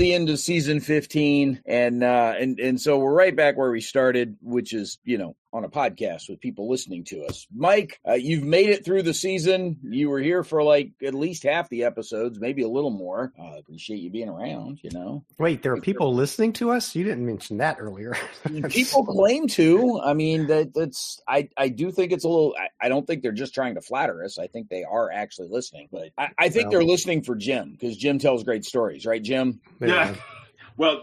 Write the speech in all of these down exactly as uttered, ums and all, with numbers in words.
the end of season fifteen, and uh, and and so we're right back where we started, which is, you know, on a podcast with people listening to us. Mike, uh, you've made it through the season. You were here for like at least half the episodes, maybe a little more. I uh, appreciate you being around, you know. Wait, there are people listening to us? You didn't mention that earlier. People claim to. I mean, that that's, I, I do think it's a little, I, I don't think they're just trying to flatter us. I think they are actually listening, but I, I think well, they're listening for Jim, because Jim tells great stories, right, Jim? Yeah. Well,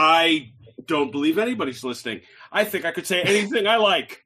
I don't believe anybody's listening. I think I could say anything I like.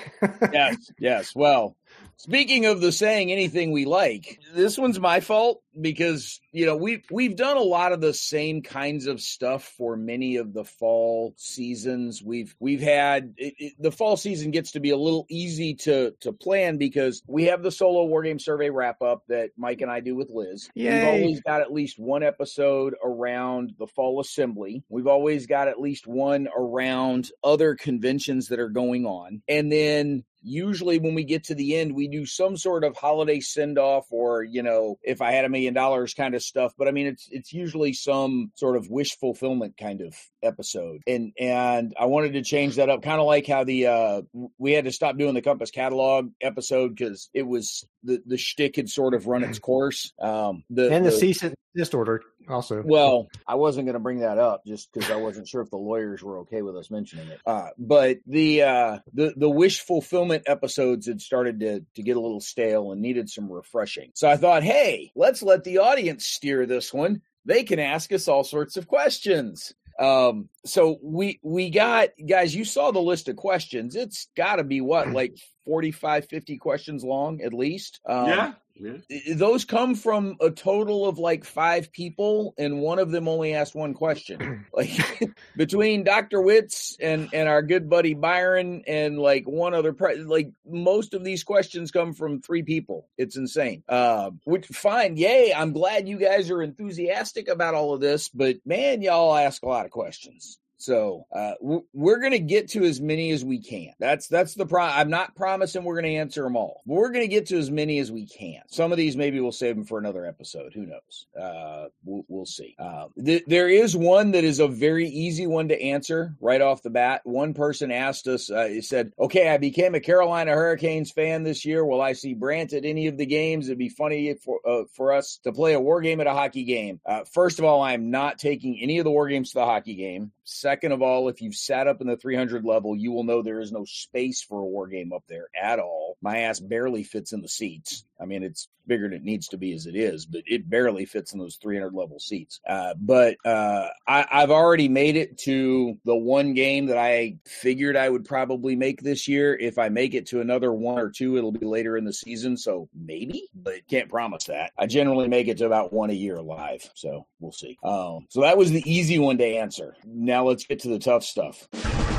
Yes, yes. Well, speaking of the saying anything we like, this one's my fault because, you know, we've, we've done a lot of the same kinds of stuff for many of the fall seasons. We've, we've had, it, it, the fall season gets to be a little easy to, to plan because we have the solo war game survey wrap up that Mike and I do with Liz. Yay. We've always got at least one episode around the fall assembly. We've always got at least one around other conventions that are going on. And then usually when we get to the end, we do some sort of holiday send-off or, you know, if I had a million dollars kind of stuff. But I mean, it's it's usually some sort of wish fulfillment kind of episode. And and I wanted to change that up, kind of like how the uh, we had to stop doing the Compass Catalog episode because it was the, the shtick had sort of run its course. Um, the, and the, the cease and desist order also. Well, I wasn't going to bring that up just because I wasn't sure if the lawyers were okay with us mentioning it. Uh, but the uh, the the wish fulfillment episodes had started to to get a little stale and needed some refreshing. So I thought, hey, let's let the audience steer this one. They can ask us all sorts of questions. Um, so we we got, guys, you saw the list of questions. It's got to be what, like forty-five, fifty questions long at least. Um, yeah. Yeah. Those come from a total of like five people, and one of them only asked one question. Like between Doctor Witz and, and our good buddy Byron and like one other, pre- like most of these questions come from three people. It's insane. Uh, which fine, yay! I'm glad you guys are enthusiastic about all of this, but man, y'all ask a lot of questions. So uh, we're going to get to as many as we can. That's that's the pro. I'm not promising we're going to answer them all, but we're going to get to as many as we can. Some of these maybe we'll save them for another episode. Who knows? Uh, we'll, we'll see. Uh, th- there is one that is a very easy one to answer right off the bat. One person asked us, uh, he said, okay, I became a Carolina Hurricanes fan this year. Will I see Brant at any of the games? It'd be funny for, uh, for us to play a war game at a hockey game. Uh, first of all, I'm not taking any of the war games to the hockey game. Second of all, if you've sat up in the three hundred level, you will know there is no space for a war game up there at all. My ass barely fits in the seats. I mean, it's bigger than it needs to be as it is, but it barely fits in those three hundred level seats. Uh, but uh, I, I've already made it to the one game that I figured I would probably make this year. If I make it to another one or two, it'll be later in the season. So maybe, but can't promise that. I generally make it to about one a year live. So we'll see. Um, so that was the easy one to answer. Now let's get to the tough stuff.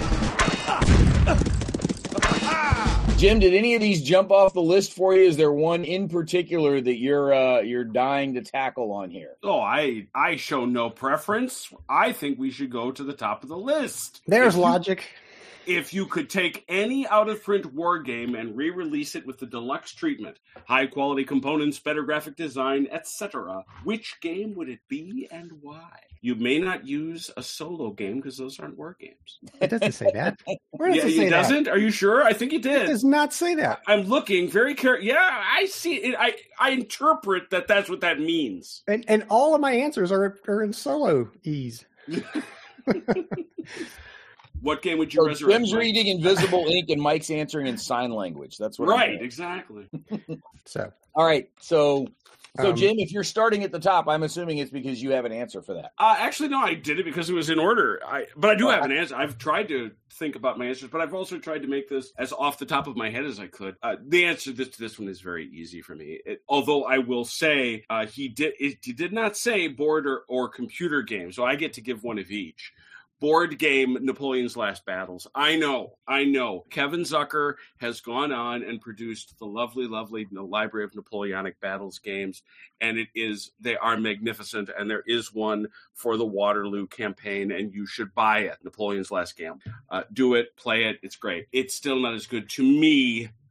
Jim, did any of these jump off the list for you? Is there one in particular that you're uh, you're dying to tackle on here? Oh, I I show no preference. I think we should go to the top of the list. There's if logic. You, if you could take any out-of-print war game and re-release it with the deluxe treatment, high-quality components, better graphic design, et cetera, which game would it be and why? You may not use a solo game because those aren't war games. It doesn't say that. Where does yeah, it say it that? doesn't? Are you sure? I think it did. It does not say that. I'm looking very carefully. Yeah, I see it. I, I interpret that that's what that means. And and all of my answers are, are in solo ease. What game would you so resurrect? Jim's reading Invisible Ink and Mike's answering in sign language. That's what right, exactly. So, all right. So, so um, Jim, if you're starting at the top, I'm assuming it's because you have an answer for that. Uh, actually, no, I did it because it was in order. I, but I do Oh, have an I- answer. I've tried to think about my answers, but I've also tried to make this as off the top of my head as I could. Uh, the answer to this, to this one is very easy for me. It, although I will say uh, he did it, he did not say board or, or computer game, so I get to give one of each. Board game, Napoleon's Last Battles. I know, I know. Kevin Zucker has gone on and produced the lovely, lovely Library of Napoleonic Battles games, and it is they are magnificent, and there is one for the Waterloo campaign, and you should buy it, Napoleon's Last Game. Uh, do it, play it, it's great. It's still not as good to me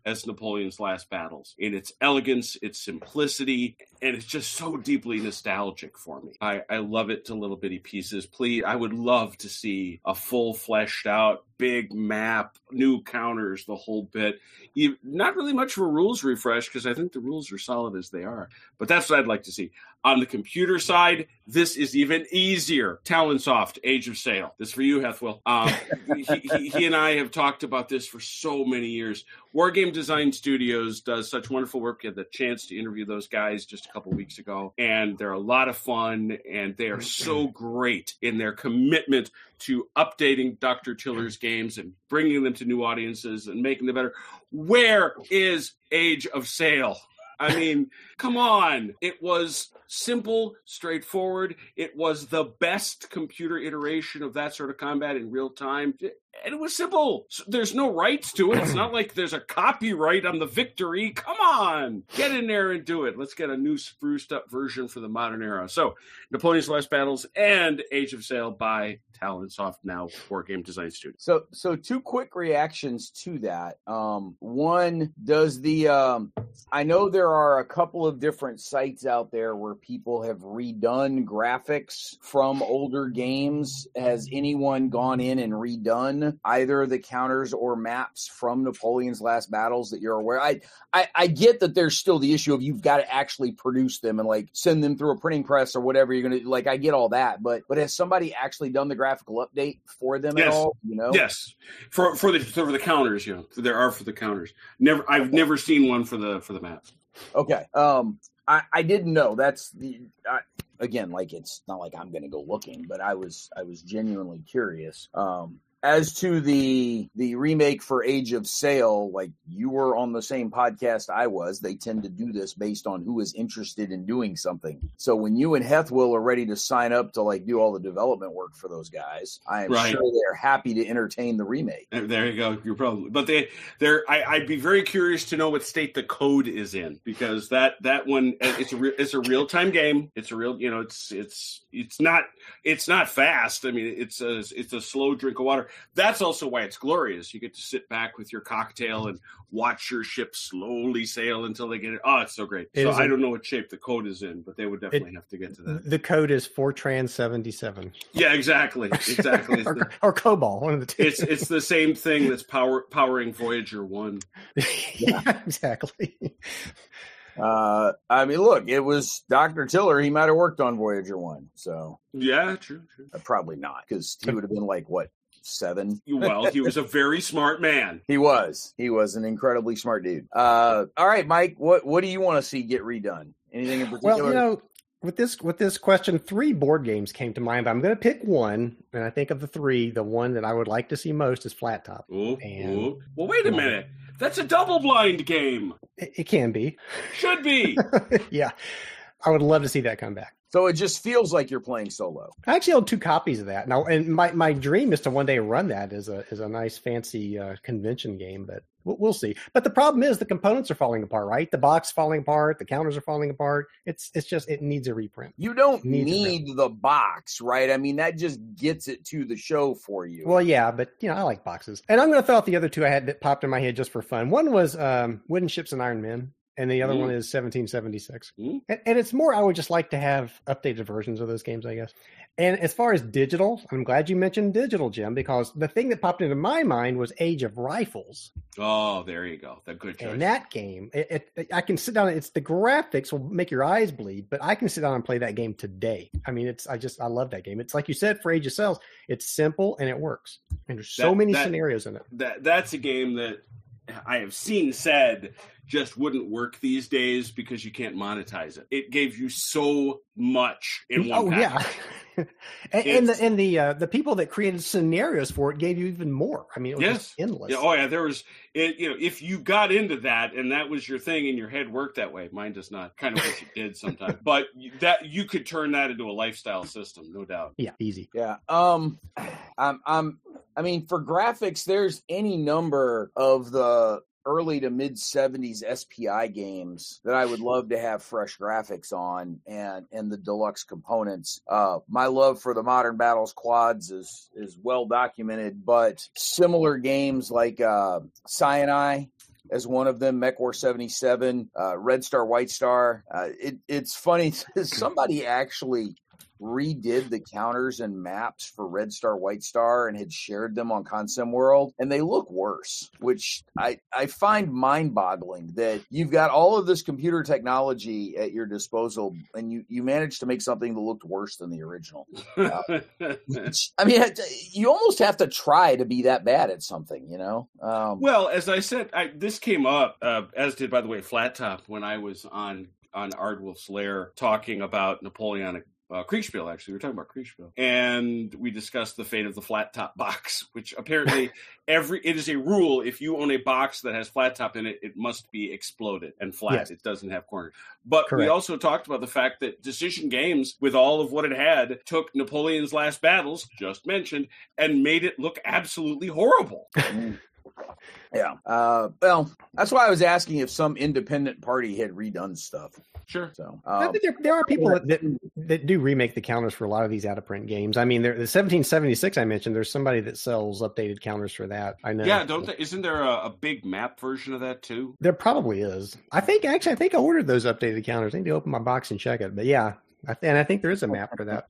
as Napoleon's Last Battles in its elegance, its simplicity, and it's just so deeply nostalgic for me. I, I love it to little bitty pieces. Please, I would love to see a full fleshed out big map, new counters, the whole bit. You, not really much of a rules refresh because I think the rules are solid as they are. But that's what I'd like to see. On the computer side, this is even easier. Talonsoft, Age of Sail. This is for you, Hethwell. Um, he, he, he and I have talked about this for so many years. Wargame Design Studios does such wonderful work. We had the chance to interview those guys just a couple weeks ago, and they're a lot of fun, and they are so great in their commitment to updating Doctor Tiller's games and bringing them to new audiences and making them better. Where is Age of Sail? I mean, come on. It was simple, straightforward. It was the best computer iteration of that sort of combat in real time. And it was simple. There's no rights to it. It's not like there's a copyright on the victory. Come on. Get in there and do it. Let's get a new spruced up version for the modern era. So, Napoleon's Last Battles and Age of Sail by Talonsoft, now Wargame Design Studio. So, so two quick reactions to that. Um, one, does the, um, I know there are a couple of different sites out there where people have redone graphics from older games. Has anyone gone in and redone either the counters or maps from Napoleon's Last Battles that you're aware? I, I, I get that there's still the issue of you've got to actually produce them and like send them through a printing press or whatever you're going to, like, I get all that, but, but has somebody actually done the graphical update for them yes. at all? You know? Yes. For, for the, for the counters, you know, there are for the counters. Never, I've never seen one for the, for the maps. Okay. Um, I, I didn't know. That's the, I, again, like, it's not like I'm going to go looking, but I was, I was genuinely curious. Um, As to the the remake for Age of Sail, like, you were on the same podcast I was. They tend to do this based on who is interested in doing something. So when you and Hethwell are ready to sign up to like do all the development work for those guys, I am right. sure they're happy to entertain the remake. There you go. You're probably, but they, they're. I, I'd be very curious to know what state the code is in, because that that one it's a re, it's a real time game. It's a real, you know, it's it's it's not it's not fast. I mean, it's a it's a slow drink of water. That's also why it's glorious. You get to sit back with your cocktail and watch your ship slowly sail until they get it. Oh, it's so great. It so I don't know what shape the code is in, but they would definitely it, have to get to that. The code is Fortran seventy-seven. Yeah, exactly. Exactly. or, the, or COBOL, one of the two. It's it's the same thing that's power powering Voyager one. Yeah, exactly. Uh, I mean, look, it was Doctor Tiller. He might have worked on Voyager one. So yeah, true, true. Uh, probably not, because he would have been like, what, seven? Well, he was a very smart man. He was. He was an incredibly smart dude. Uh, all right, Mike, what what do you want to see get redone? Anything in particular? Well, you know, with this with this question, three board games came to mind, but I'm going to pick one. And I think of the three, the one that I would like to see most is Flat Top. Ooh, and, ooh. Well, wait a minute. That's a double blind game. It, it can be. Should be. Yeah. I would love to see that come back. So it just feels like you're playing solo. I actually own two copies of that now, and my, my dream is to one day run that as a as a nice fancy uh, convention game, but we'll, we'll see. But the problem is the components are falling apart, right? The box falling apart, the counters are falling apart. It's it's just it needs a reprint. You don't need the box, right? I mean, that just gets it to the show for you. Well, yeah, but you know I like boxes, and I'm going to throw out the other two I had that popped in my head just for fun. One was um, Wooden Ships and Iron Men. And the other mm. one is seventeen seventy-six. Mm. And, and it's more, I would just like to have updated versions of those games, I guess. And as far as digital, I'm glad you mentioned digital, Jim, because the thing that popped into my mind was Age of Rifles. Oh, there you go. That good choice. And that game, it, it, I can sit down, it's the graphics will make your eyes bleed, but I can sit down and play that game today. I mean, it's, I just, I love that game. It's like you said, for Age of Sails, it's simple and it works. And there's so that, many that, scenarios in it. That That's a game that I have seen said just wouldn't work these days because you can't monetize it. It gave you so much in one oh package. Yeah. and, and the and the uh, the people that created scenarios for it gave you even more. I mean, it was yes. just endless. Yeah, oh yeah, there was it, you know, if you got into that and that was your thing and your head worked that way, mine does not. Kind of wish it did sometimes. But that you could turn that into a lifestyle system, no doubt. Yeah, easy. Yeah. Um I'm I'm I mean, for graphics, there's any number of the early to mid seventies S P I games that I would love to have fresh graphics on and, and the deluxe components. Uh, my love for the Modern Battles quads is, is well documented, but similar games like uh, Cyanide, as one of them, MechWar seventy-seven, uh, Red Star, White Star. Uh, it, it's funny. Somebody actually redid the counters and maps for Red Star, White Star and had shared them on Consim World, and they look worse, which I, I find mind-boggling that you've got all of this computer technology at your disposal and you, you managed to make something that looked worse than the original. Uh, which, I mean, you almost have to try to be that bad at something, you know? Um, well, as I said, I, this came up, uh, as did, by the way, Flat Top, when I was on, on Ardwolf's Lair talking about Napoleonic Uh, Kriegspiel, actually. We were talking about Kriegspiel. And we discussed the fate of the flat top box, which apparently every it is a rule. If you own a box that has flat top in it, it must be exploded and flat. Yes. It doesn't have corners. But Correct. We also talked about the fact that Decision Games, with all of what it had, took Napoleon's Last Battles, just mentioned, and made it look absolutely horrible. Yeah. Uh, well, that's why I was asking if some independent party had redone stuff. Sure. So um, I think there, there are people that, that that do remake the counters for a lot of these out of print games. I mean, there, the seventeen seventy-six I mentioned. There's somebody that sells updated counters for that. I know. Yeah, don't they, isn't there a, a big map version of that too? There probably is. I think actually, I think I ordered those updated counters. I need to open my box and check it. But yeah, I th- and I think there is a map for that.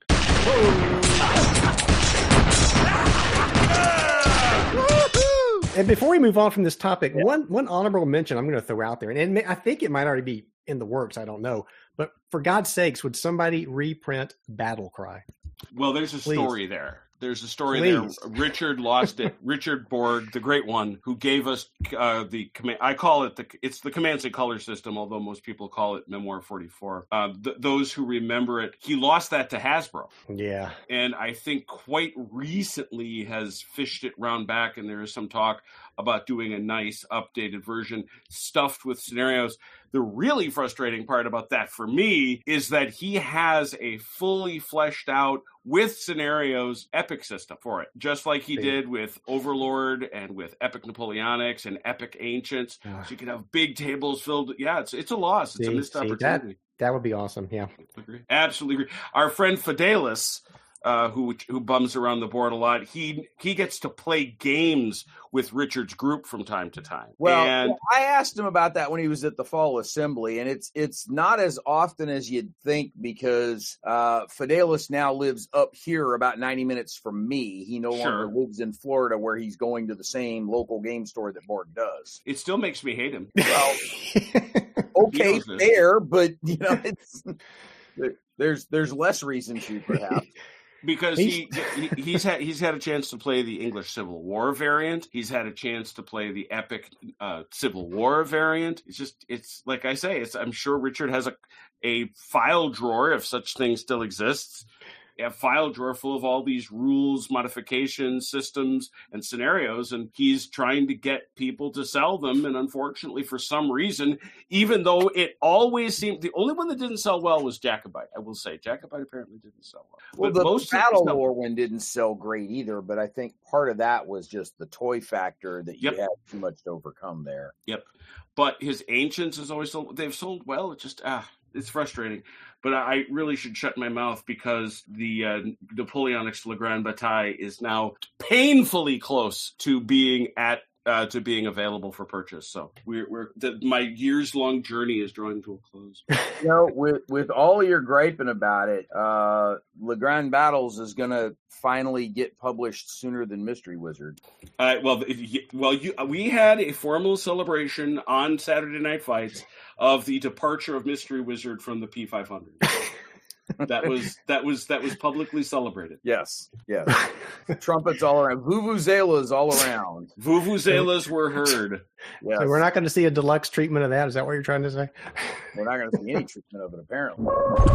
And before we move on from this topic, yeah. one one honorable mention I'm going to throw out there, and it may, I think it might already be in the works. I don't know, but for God's sakes, would somebody reprint Battle Cry? Well, there's a Please. story there. There's a story Please. there. Richard lost it. Richard Borg, the great one, who gave us uh, the command. I call it the. It's the Commands and Color system, although most people call it Memoir forty-four. Uh, th- those who remember it, he lost that to Hasbro. Yeah, and I think quite recently has fished it round back, and there is some talk about doing a nice updated version stuffed with scenarios. The really frustrating part about that for me is that he has a fully fleshed out with scenarios Epic system for it, just like he did with Overlord and with Epic Napoleonics and Epic Ancients. So you can have big tables filled. Yeah, it's it's a loss. It's see, a missed see, opportunity. That, that would be awesome. Yeah, agree. Absolutely agree. Our friend Fidelis, Uh, who who bums around the board a lot. He he gets to play games with Richard's group from time to time. Well, and, I asked him about that when he was at the Fall Assembly, and it's it's not as often as you'd think because uh, Fidelis now lives up here about ninety minutes from me. He no sure. longer lives in Florida where he's going to the same local game store that Borg does. It still makes me hate him. Well, okay, fair, but you know, it's there, there's there's less reason to perhaps. Because he, he he's had he's had a chance to play the English Civil War variant. He's had a chance to play the Epic uh, Civil War variant. It's just it's like I say. It's I'm sure Richard has a a file drawer, if such thing still exists, a file drawer full of all these rules, modifications, systems, and scenarios, and he's trying to get people to sell them. And unfortunately, for some reason, even though it always seemed the only one that didn't sell well was Jacobite. I will say Jacobite apparently didn't sell well. Well, but the most Battle Lore one didn't sell great either, but I think part of that was just the toy factor that you yep. had too much to overcome there. Yep. But his Ancients has always sold. They've sold well. It just ah, it's frustrating. But I really should shut my mouth because the uh, Napoleonics Le Grand Bataille is now painfully close to being at uh, to being available for purchase. So we're, we're the, my years long journey is drawing to a close. You know, with with all your griping about it, uh, Le Grand Battles is going to finally get published sooner than Mystery Wizard. Uh, well, well, you, we had a formal celebration on Saturday Night Fights of the departure of Mystery Wizard from the P five hundred. That was that was that was publicly celebrated. Yes, yes. Trumpets all around. Vuvuzelas all around. Vuvuzelas were heard. Yes. So we're not going to see a deluxe treatment of that. Is that what you're trying to say? We're not going to see any treatment of it, apparently.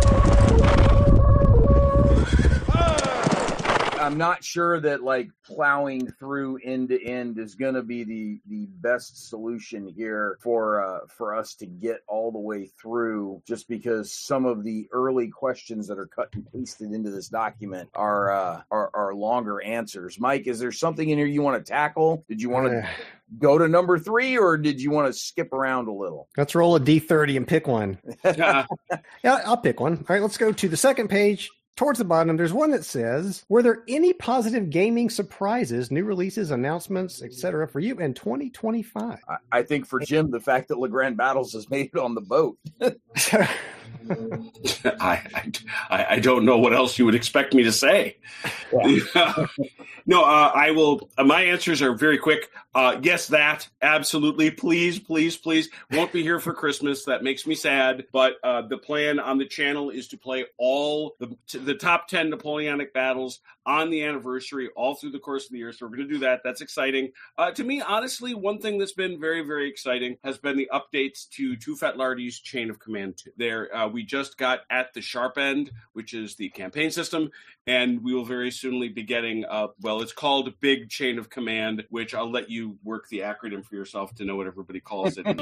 I'm not sure that like plowing through end to end is going to be the, the best solution here for uh, for us to get all the way through, just because some of the early questions that are cut and pasted into this document are uh, are, are longer answers. Mike, is there something in here you want to tackle? Did you want to go to number three, or did you want to skip around a little? Let's roll a D thirty and pick one. Yeah, I'll pick one. All right, let's go to the second page. towards the bottom, there's one that says, were there any positive gaming surprises, new releases, announcements, et cetera for you in twenty twenty-five? I, I think for Jim, the fact that LeGrand Battles has made it on the boat. I, I I don't know what else you would expect me to say. Yeah. No, uh, I will. Uh, my answers are very quick. Uh, yes, that absolutely. Please, please, please. Won't be here for Christmas. That makes me sad. But uh, the plan on the channel is to play all the the top ten Napoleonic battles on the anniversary all through the course of the year. So we're going to do that. That's exciting. Uh, to me, honestly, one thing that's been very, very exciting has been the updates to Too Fat Lardy's Chain of Command two. There, uh, we just got At the Sharp End, which is the campaign system, and we will very soonly be getting, uh, well, it's called Big Chain of Command, which I'll let you work the acronym for yourself to know what everybody calls it.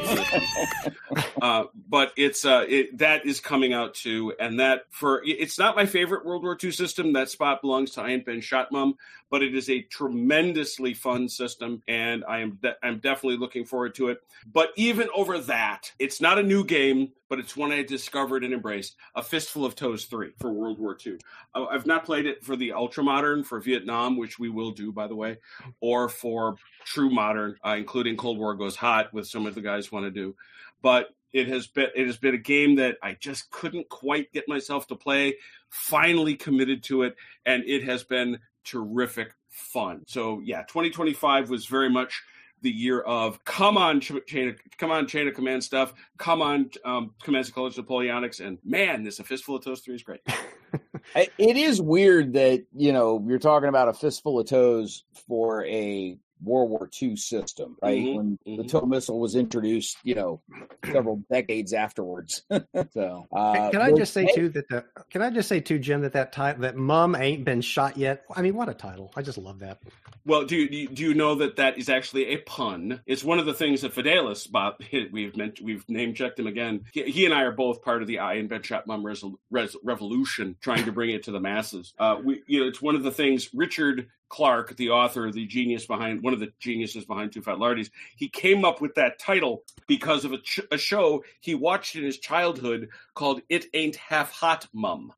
uh, but it's uh, it, that is coming out too, and that for it's not my favorite World War Two system. That spot belongs to Ayn Ben Shatmum, but it is a tremendously fun system, and I am de- I'm definitely looking forward to it. But even over that, it's not a new game, but it's one I discovered and embraced. A Fistful of Toes three for World War Two. I've not played it for the Ultra Modern, for Vietnam, which we will do, by the way, or for True Modern, uh, including Cold War Goes Hot, with some of the guys want to do. But it has been it has been a game that I just couldn't quite get myself to play. Finally committed to it, and it has been terrific fun. So yeah, twenty twenty-five was very much the year of come on chain of, come on chain of command stuff, come on um, Commands and Colors Napoleonics, and man, this A Fistful of Toes three is great. It is weird that, you know, you're talking about A Fistful of Toes for a World War Two system, right? Mm-hmm, when mm-hmm. the tow missile was introduced, you know, several decades afterwards. so, uh, can I just say hey, too that the, can I just say too, Jim, that that title that Mum Ain't Been Shot Yet. I mean, what a title! I just love that. Well, do you do you know that that is actually a pun? It's one of the things that Fidelis, Bob, we've meant we've name checked him again. He, he and I are both part of the Ayn Ben Shatmum res, res, revolution, trying to bring it to the masses. Uh, we, you know, it's one of the things Richard Clark, the author, the genius behind one of the geniuses behind Too Fat Lardy's, he came up with that title because of a, ch- a show he watched in his childhood called It Ain't Half Hot, Mum.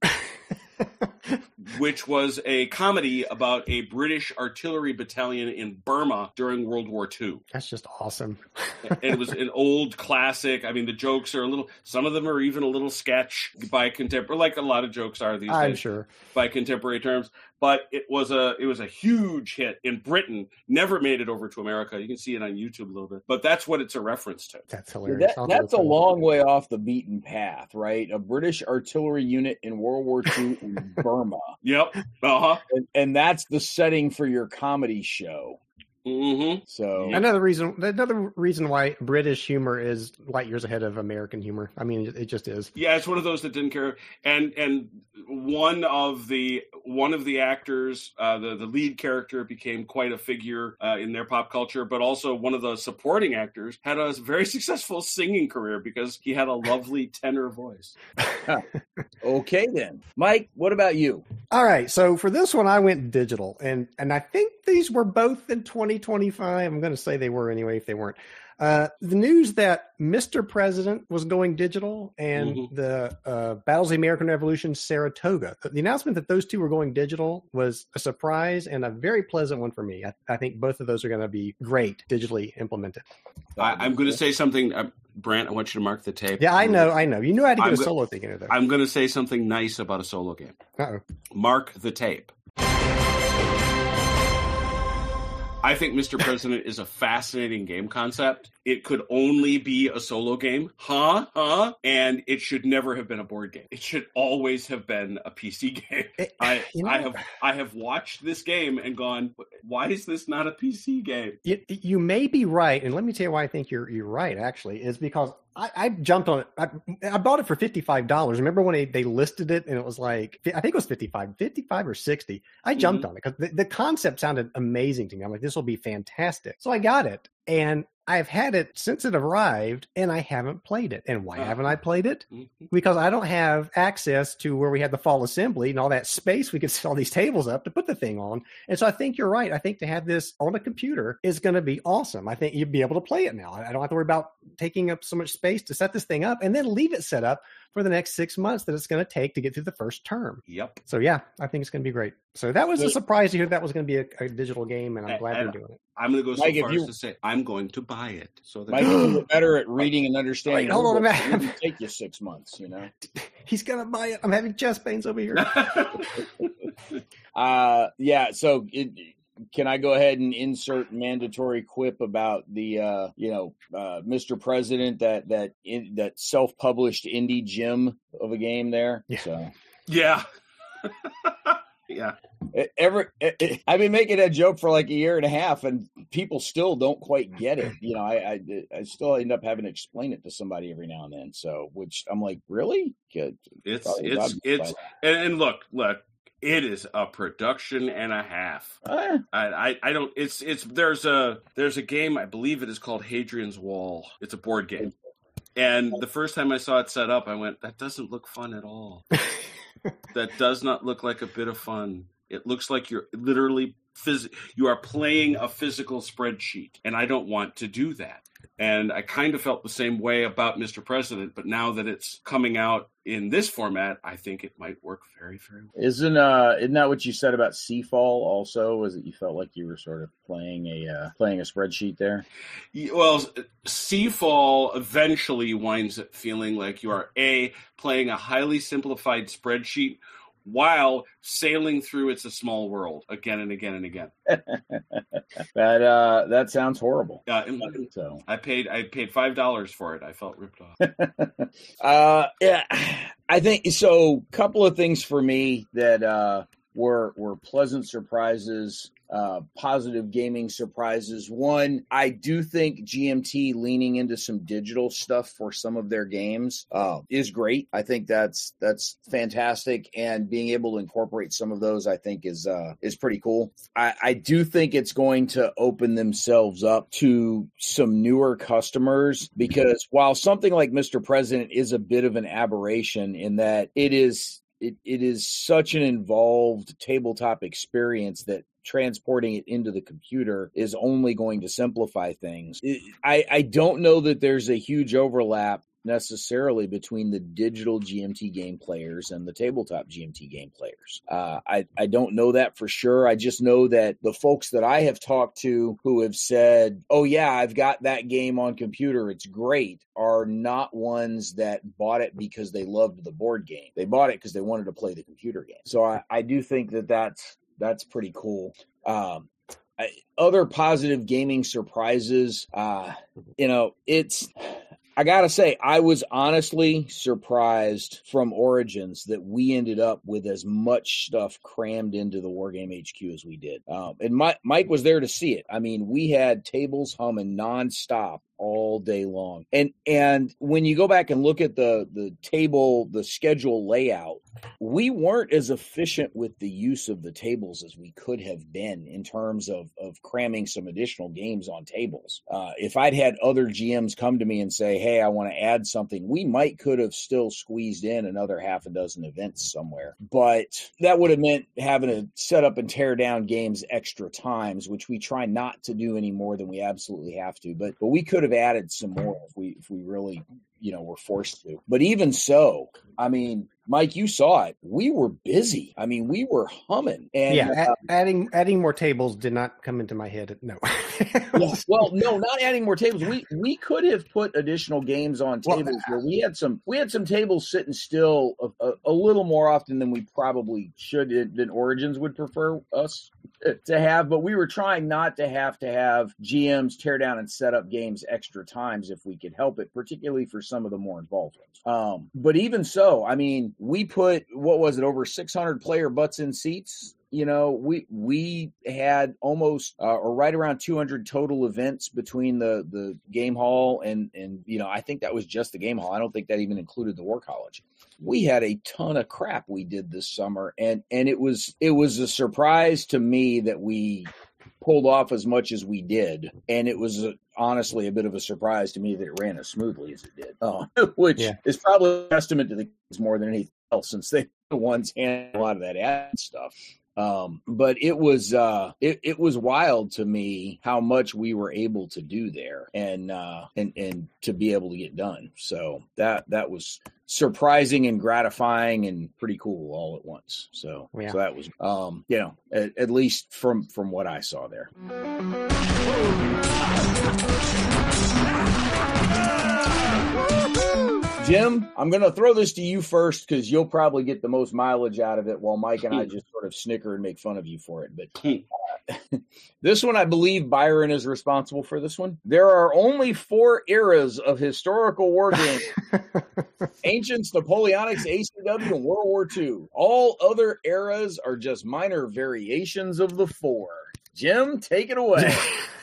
Which was a comedy about a British artillery battalion in Burma during World War Two. That's just awesome. And it was an old classic. I mean, the jokes are a little, some of them are even a little sketch by contemporary, like a lot of jokes are these I'm days. Sure. By contemporary terms. But it was a it was a huge hit in Britain. Never made it over to America. You can see it on YouTube a little bit. But that's what it's a reference to. That's hilarious. That, that's a long way off the beaten path, right? A British artillery unit in World War Two in Burma. Yep. Uh-huh. And, and that's the setting for your comedy show. Mm-hmm. So another reason, another reason why British humor is light years ahead of American humor. I mean, it, it just is. Yeah, it's one of those that didn't care. And and one of the one of the actors, uh, the the lead character, became quite a figure uh, in their pop culture. But also one of the supporting actors had a very successful singing career because he had a lovely tenor voice. Okay, then, Mike, what about you? All right, so for this one, I went digital, and and I think these were both in twenty twenty-five. I'm going to say they were anyway if they weren't. Uh, the news that Mister President was going digital and mm-hmm. the uh, Battles of the American Revolution Saratoga. The announcement that those two were going digital was a surprise and a very pleasant one for me. I, I think both of those are going to be great digitally implemented. I, I'm going to say something, uh, Brant, I want you to mark the tape. Yeah, I know, I know. You knew how to get I'm a go- solo thing in there. I'm going to say something nice about a solo game. Uh-oh. Mark the tape. I think Mister President is a fascinating game concept. It could only be a solo game, huh? Huh? And it should never have been a board game. It should always have been a P C game. It, I, you know, I have I have watched this game and gone, why is this not a P C game? You, you may be right, and let me tell you why I think you're you're right. Actually, is because I, I jumped on it. I, I bought it for fifty-five dollars. Remember when they, they listed it and it was like, I think it was fifty-five, fifty-five or sixty. I jumped mm-hmm. on it because the, the concept sounded amazing to me. I'm like, this will be fantastic. So I got it. And I've had it since it arrived, and I haven't played it. And why uh, haven't I played it? Mm-hmm. Because I don't have access to where we had the fall assembly and all that space we could set all these tables up to put the thing on. And so I think you're right. I think to have this on a computer is going to be awesome. I think you'd be able to play it now. I don't have to worry about taking up so much space to set this thing up and then leave it set up for the next six months that it's going to take to get through the first term. Yep. So yeah, I think it's going to be great. So that was a surprise to hear that was going to be a, a digital game, and I'm glad and, they're doing it. I'm going to go so Mike, far you, as to say I'm going to buy it. So that Mike, you're better at reading and understanding. Wait, hold on a minute. It'll take you six months, you know. He's going to buy it. I'm having chest pains over here. uh, yeah. So it, can I go ahead and insert mandatory quip about the, uh, you know, uh, Mister President, that that in, that self-published indie gem of a game there? Yeah. So. Yeah. Yeah. Every, I've been making that joke for like a year and a half, and people still don't quite get it. You know, I, I, I still end up having to explain it to somebody every now and then. So, which I'm like, really? Good. It's, it's, it's, and, and look, look, it is a production and a half. Uh, I, I, I don't, it's, it's, there's a, there's a game, I believe it is called Hadrian's Wall. It's a board game. And the first time I saw it set up, I went, that doesn't look fun at all. That does not look like a bit of fun. It looks like you're literally phys- you are playing a physical spreadsheet, and I don't want to do that. And I kind of felt the same way about Mister President, but now that it's coming out in this format, I think it might work very, very well. Isn't uh, isn't that what you said about Seafall also? Was it you felt like you were sort of playing a uh, playing a spreadsheet there? Well, Seafall eventually winds up feeling like you are a playing a highly simplified spreadsheet while sailing through It's a Small World again and again and again. that uh, that sounds horrible. Uh, so I paid I paid five dollars for it. I felt ripped off. uh, yeah, I think so. Couple of things for me that uh, were were pleasant surprises. Uh, positive gaming surprises. One, I do think G M T leaning into some digital stuff for some of their games uh, is great. I think that's that's fantastic, and being able to incorporate some of those, I think, is uh, is pretty cool. I, I do think it's going to open themselves up to some newer customers, because while something like Mister President is a bit of an aberration in that it is it, it is such an involved tabletop experience that transporting it into the computer is only going to simplify things. I, I don't know that there's a huge overlap necessarily between the digital G M T game players and the tabletop G M T game players. Uh, I, I don't know that for sure. I just know that the folks that I have talked to who have said, oh yeah, I've got that game on computer, it's great, are not ones that bought it because they loved the board game. They bought it because they wanted to play the computer game. So I, I do think that that's That's pretty cool. Um, I, other positive gaming surprises, uh, you know, it's, I gotta say, I was honestly surprised from Origins that we ended up with as much stuff crammed into the Wargame H Q as we did. Um, and Mike, Mike was there to see it. I mean, we had tables humming nonstop all day long. And and when you go back and look at the the table, the schedule layout, we weren't as efficient with the use of the tables as we could have been in terms of of cramming some additional games on tables. Uh, if I'd had other G Ms come to me and say, hey, I want to add something, we might could have still squeezed in another half a dozen events somewhere. But that would have meant having to set up and tear down games extra times, which we try not to do any more than we absolutely have to. But but we could have added some more if we if we really, you know, were forced to. But even so, I mean, Mike, you saw it. We were busy. I mean, we were humming. And yeah, uh, adding adding more tables did not come into my head. No. Yes. Well, no, not adding more tables. We we could have put additional games on tables well, where we had some we had some tables sitting still a, a, a little more often than we probably should, than Origins would prefer us to have. But we were trying not to have to have G Ms tear down and set up games extra times if we could help it, particularly for some of the more involved ones. Um, but even so, I mean, we put, what was it, over six hundred player butts in seats. You know, we we had almost uh, or right around two hundred total events between the, the game hall and, and, you know, I think that was just the game hall. I don't think that even included the War College. We had a ton of crap we did this summer, and, and it was it was a surprise to me that we pulled off as much as we did. And it was uh, honestly a bit of a surprise to me that it ran as smoothly as it did, uh, which yeah. is probably a testament to the kids more than anything else, since they're the ones handling a lot of that ad stuff. Um, but it was, uh, it, it was wild to me how much we were able to do there and, uh, and, and to be able to get done. So that, that was surprising and gratifying and pretty cool all at once. So, yeah. so that was, um, you know, at, at least from, from what I saw there. Jim, I'm going to throw this to you first because you'll probably get the most mileage out of it while Mike and I just sort of snicker and make fun of you for it. But uh, this one, I believe Byron is responsible for this one. There are only four eras of historical war games. Ancients, Napoleonics, A C W, and World War Two. All other eras are just minor variations of the four. Jim, take it away.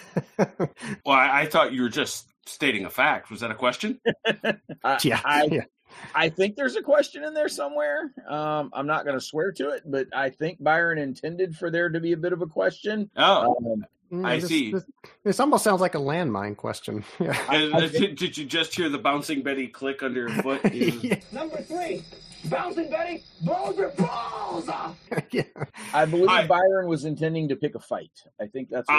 Well, I, I thought you were just stating a fact. Was that a question? I, yeah, I, yeah. I think there's a question in there somewhere. Um, I'm not going to swear to it, but I think Byron intended for there to be a bit of a question. Oh, um, I this, see. This, this almost sounds like a landmine question. Yeah. I, I did, did you just hear the bouncing Betty click under your foot? yeah. Number three, bouncing Betty blows your balls off. yeah. I believe I, Byron was intending to pick a fight. I think that's what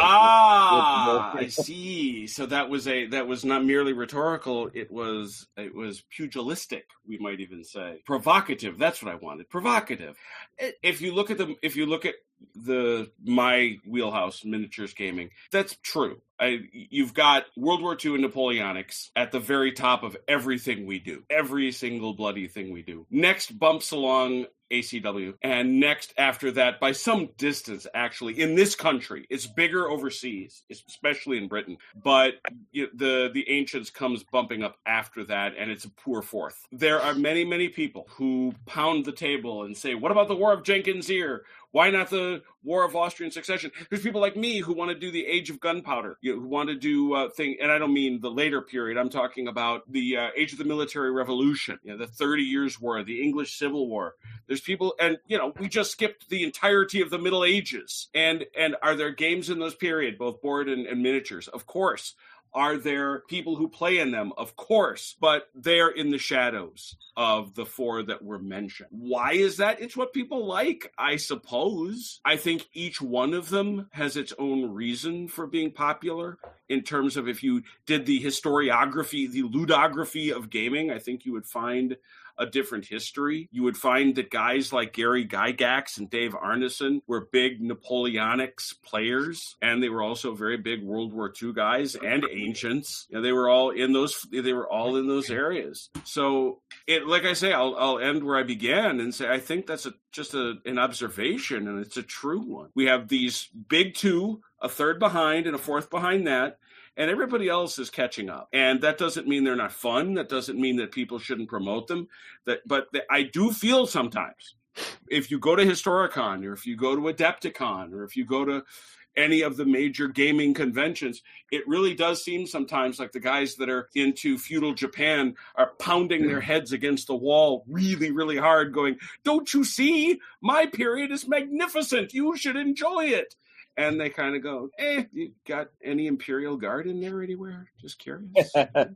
ah. What, I see. So that was a that was not merely rhetorical. It was it was pugilistic. We might even say provocative. That's what I wanted. Provocative. If you look at the if you look at the my wheelhouse, miniatures gaming, that's true. I, you've got World War Two and Napoleonics at the very top of everything we do. Every single bloody thing we do. Next bumps along A C W. And next after that, by some distance, actually, in this country, it's bigger overseas, especially in Britain. But you know, the, the Ancients comes bumping up after that, and it's a poor fourth. There are many, many people who pound the table and say, what about the War of Jenkins Ear? Why not the War of Austrian Succession? There's people like me who want to do the Age of Gunpowder, you know, who want to do uh, thing, and I don't mean the later period. I'm talking about the uh, Age of the Military Revolution, you know, the Thirty Years' War, the English Civil War. There's people, and you know, we just skipped the entirety of the Middle Ages. And and are there games in those period, both board and, and miniatures? Of course. Are there people who play in them? Of course, but they're in the shadows of the four that were mentioned. Why is that? It's what people like, I suppose. I think each one of them has its own reason for being popular. In terms of if you did the historiography, the ludography of gaming, I think you would find a different history. You would find that guys like Gary Gygax and Dave Arneson were big Napoleonics players, and they were also very big World War Two guys and Ancients. You know, they were all in those. They were all in those areas. So, it, like I say, I'll, I'll end where I began and say I think that's a, just a, an observation, and it's a true one. We have these big two, a third behind, and a fourth behind that. And everybody else is catching up. And that doesn't mean they're not fun. That doesn't mean that people shouldn't promote them. That, but the, I do feel sometimes, if you go to Historicon, or if you go to Adepticon, or if you go to any of the major gaming conventions, it really does seem sometimes like the guys that are into feudal Japan are pounding their heads against the wall really, really hard, going, don't you see? My period is magnificent. You should enjoy it. And they kind of go, eh, you got any Imperial Guard in there anywhere? Just curious.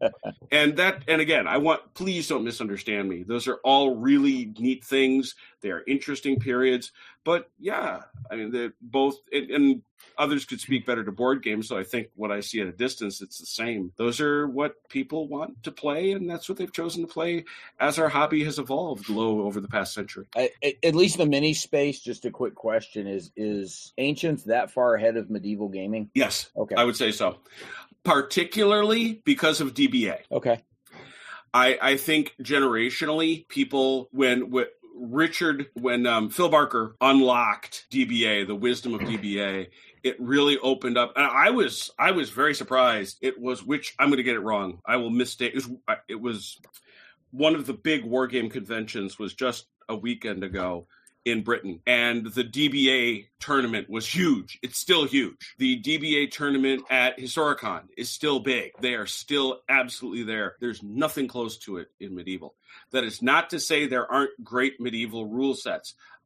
and that, and again, I want, please don't misunderstand me. Those are all really neat things. They are interesting periods. But yeah, I mean, they're both, and, and others could speak better to board games. So I think what I see at a distance, it's the same. Those are what people want to play, and that's what they've chosen to play as our hobby has evolved low over the past century. I, at least the mini space, just a quick question, is, is Ancients that far ahead of medieval gaming? Yes. Okay. I would say so. Particularly because of D B A. Okay. I, I think generationally, people, when, when Richard, when um, Phil Barker unlocked D B A, the wisdom of D B A, it really opened up. And I was I was very surprised. It was, which I'm going to get it wrong. I will mistake. It was, it was one of the big war game conventions was just a weekend ago in Britain, and the D B A tournament was huge. It's still huge. The D B A tournament at Historicon is still big. They are still absolutely there. There's nothing close to it in medieval. That is not to say there aren't great medieval rule sets.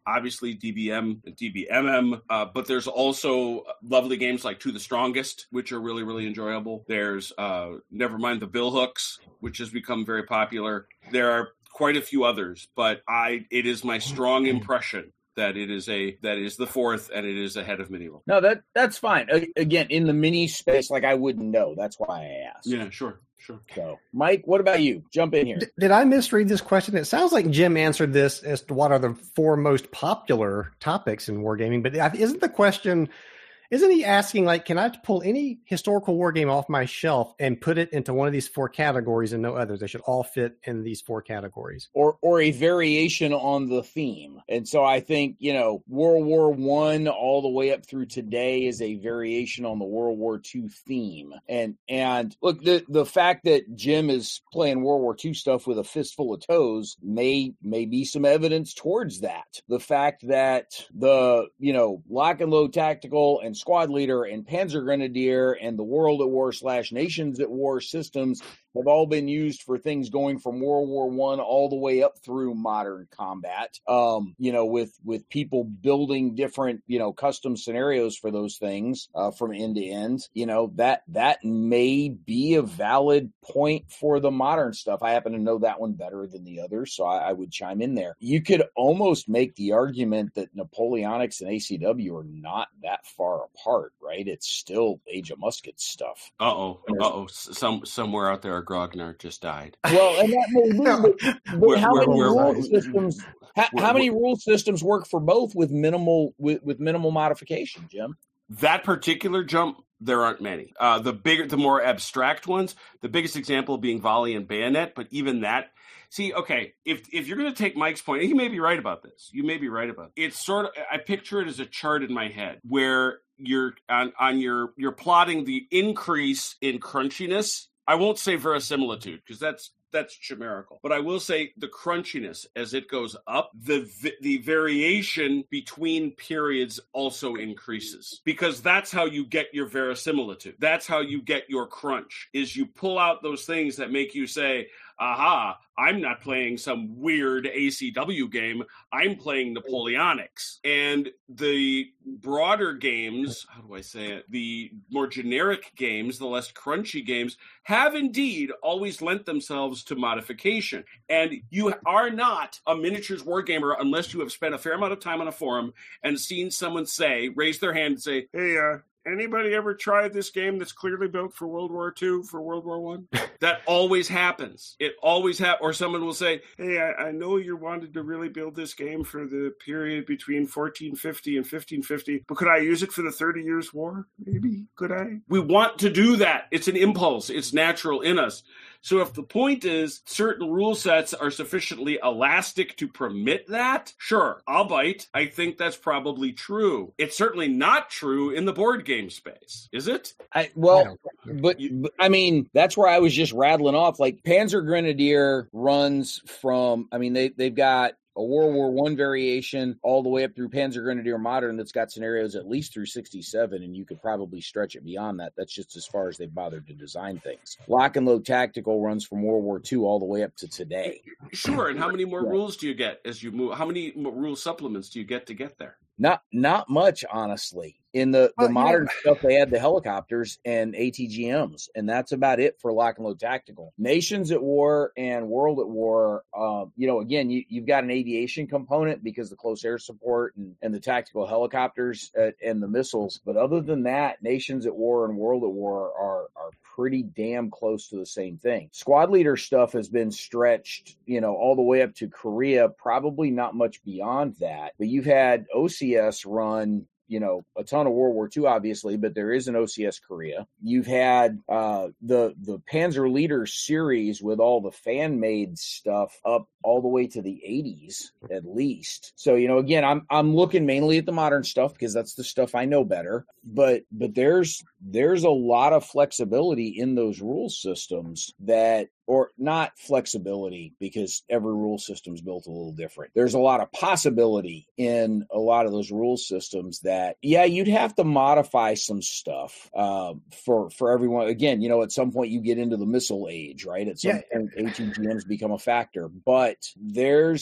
obviously D B M and D B M M, uh, but there's also lovely games like To the Strongest, which are really, really enjoyable. There's uh, never mind the Bill Hooks, which has become very popular. There are quite a few others, but I it is my strong impression that it is a that is the fourth and it is ahead of Mini World. No, that that's fine. Again, in the mini space, like I wouldn't know. That's why I asked. Yeah, sure. Sure. So, Mike, what about you? Jump in here. D- did I misread this question? It sounds like Jim answered this as to what are the four most popular topics in wargaming, but isn't the question, isn't he asking, like, can I pull any historical war game off my shelf and put it into one of these four categories and no others? They should all fit in these four categories. Or or a variation on the theme. And so I think, you know, World War One all the way up through today is a variation on the World War Two theme. And and look, the the fact that Jim is playing World War Two stuff with a fistful of toes may may be some evidence towards that. The fact that the, you know, Lock and Load Tactical and Squad Leader and Panzer Grenadier and the World at War slash Nations at War systems have all been used for things going from World War One all the way up through modern combat. Um, you know, with with people building different, you know, custom scenarios for those things uh, from end to end. You know, that that may be a valid point for the modern stuff. I happen to know that one better than the others, so I, I would chime in there. You could almost make the argument that Napoleonics and A C W are not that far apart, right? It's still Age of Muskets stuff. Uh oh, uh oh, some somewhere out there. Grognard just died. Well, and that may be, but, but We're- how we're- many we're- rule we're- systems? How, we're- how many rule systems work for both with minimal with, with minimal modification, Jim? That particular jump, there aren't many. Uh, the bigger, the more abstract ones, the biggest example being volley and bayonet, but even that, see, okay, if if you're going to take Mike's point, and he may be right about this, you may be right about it. It's sort of, I picture it as a chart in my head where you're on, on your, you're plotting the increase in crunchiness. I won't say verisimilitude because that's that's chimerical, but I will say the crunchiness as it goes up, the the variation between periods also increases because that's how you get your verisimilitude. That's how you get your crunch is you pull out those things that make you say, aha, I'm not playing some weird A C W game. I'm playing Napoleonics. And the broader games, how do I say it? The more generic games, the less crunchy games, have indeed always lent themselves to modification. And you are not a miniatures wargamer unless you have spent a fair amount of time on a forum and seen someone say, raise their hand and say, hey, uh, anybody ever tried this game that's clearly built for World War Two, for World War One? That always happens. It always happens. Or someone will say, hey, I, I know you wanted to really build this game for the period between fourteen fifty and fifteen fifty, but could I use it for the thirty Years' War? Maybe. Could I? We want to do that. It's an impulse. It's natural in us. So if the point is certain rule sets are sufficiently elastic to permit that, sure, I'll bite. I think that's probably true. It's certainly not true in the board game space, is it? I well, but, but I mean, that's where I was just rattling off. Like Panzer Grenadier runs from, I mean, they they've got a World War One variation all the way up through Panzer Grenadier Modern that's got scenarios at least through sixty-seven, and you could probably stretch it beyond that. That's just as far as they've bothered to design things. Lock and Load Tactical runs from World War Two all the way up to today. Sure, and how many more Yeah. rules do you get as you move? How many more rule supplements do you get to get there? Not not much, honestly. In the, the Well, modern yeah. stuff, they had the helicopters and A T G Ms, and that's about it for Lock and Load Tactical. Nations at War and World at War, uh, you know, again, you, you've got an aviation component because the close air support and, and the tactical helicopters uh, and the missiles. But other than that, Nations at War and World at War are are pretty damn close to the same thing. Squad leader stuff has been stretched, you know, all the way up to Korea, probably not much beyond that. But you've had O C S run, you know, a ton of World War Two, obviously, but there is an O C S Korea. You've had uh, the the Panzer Leader series with all the fan-made stuff up all the way to the eighties, at least. So, you know, again, I'm I'm looking mainly at the modern stuff because that's the stuff I know better. But but there's there's a lot of flexibility in those rule systems that, or not flexibility, because every rule system is built a little different. There's a lot of possibility in a lot of those rule systems that, yeah, you'd have to modify some stuff um, for for everyone. Again, you know, at some point you get into the missile age, right? At some Yeah. point, A T G Ms become a factor, but there's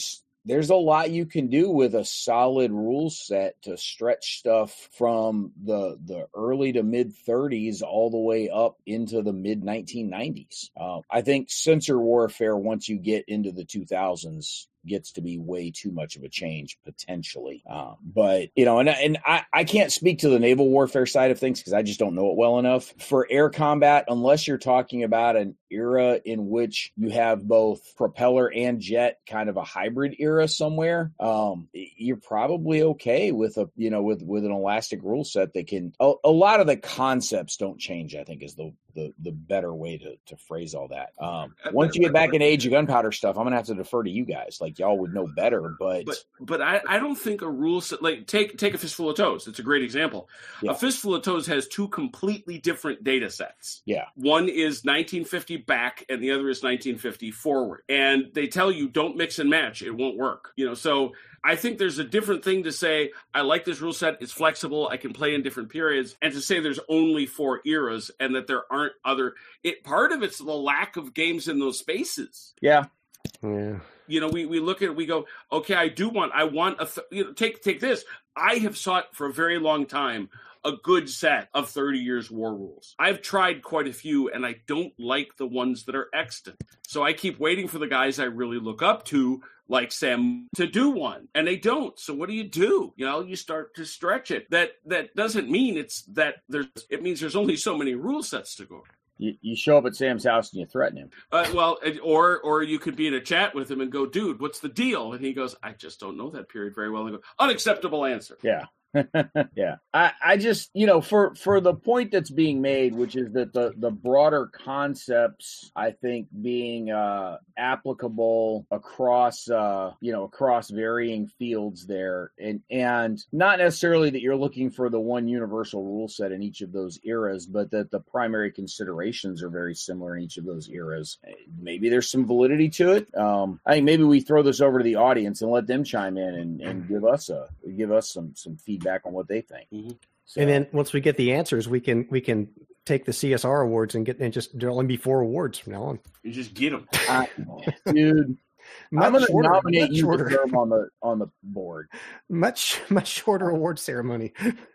there's a lot you can do with a solid rule set to stretch stuff from the the early to mid thirties all the way up into the mid nineteen nineties. Uh, I think sensor warfare, once you get into the two thousands, gets to be way too much of a change potentially. Um, but, you know, and, and I, I can't speak to the naval warfare side of things because I just don't know it well enough. For air combat, unless you're talking about an era in which you have both propeller and jet, kind of a hybrid era somewhere, um, you're probably okay with a, you know, with, with an elastic rule set that can, a, a lot of the concepts don't change, I think is the, the, the better way to, to phrase all that. Um, once you get back in Age of Gunpowder stuff, I'm going to have to defer to you guys. Like, y'all would know better, but but but I, I don't think a rule set, like take take a Fistful of Toes. It's a great example. Yeah. A Fistful of Toes has two completely different data sets. Yeah, one is nineteen fifty back, and the other is nineteen fifty forward. And they tell you don't mix and match; it won't work. You know, so I think there's a different thing to say, I like this rule set, it's flexible, I can play in different periods, and to say there's only four eras and that there aren't other. It part of it's the lack of games in those spaces. Yeah, yeah. You know, we, we look at it, we go, okay, I do want, I want, a th- you know, take take this. I have sought for a very long time a good set of thirty years war rules. I've tried quite a few, and I don't like the ones that are extant. So I keep waiting for the guys I really look up to, like Sam, to do one, and they don't. So what do you do? You know, you start to stretch it. That that doesn't mean it's that there's, it means there's only so many rule sets to go. You, you show up at Sam's house and you threaten him. Uh, well, or or you could be in a chat with him and go, dude, what's the deal? And he goes, I just don't know that period very well. And I go, unacceptable answer. Yeah. yeah. I, I just, you know, for, for the point that's being made, which is that the, the broader concepts, I think, being uh, applicable across, uh, you know, across varying fields there. And, and not necessarily that you're looking for the one universal rule set in each of those eras, but that the primary considerations are very similar in each of those eras. Maybe there's some validity to it. Um, I think maybe we throw this over to the audience and let them chime in and, and give us a, give us some, some feedback on what they think. Mm-hmm. So, and then once we get the answers, we can we can take the C S R awards and get and just there'll only be four awards from now on. You just get them, uh, dude. Much I'm going to shorter, nominate you shorter. to serve on the on the board. Much much shorter award ceremony.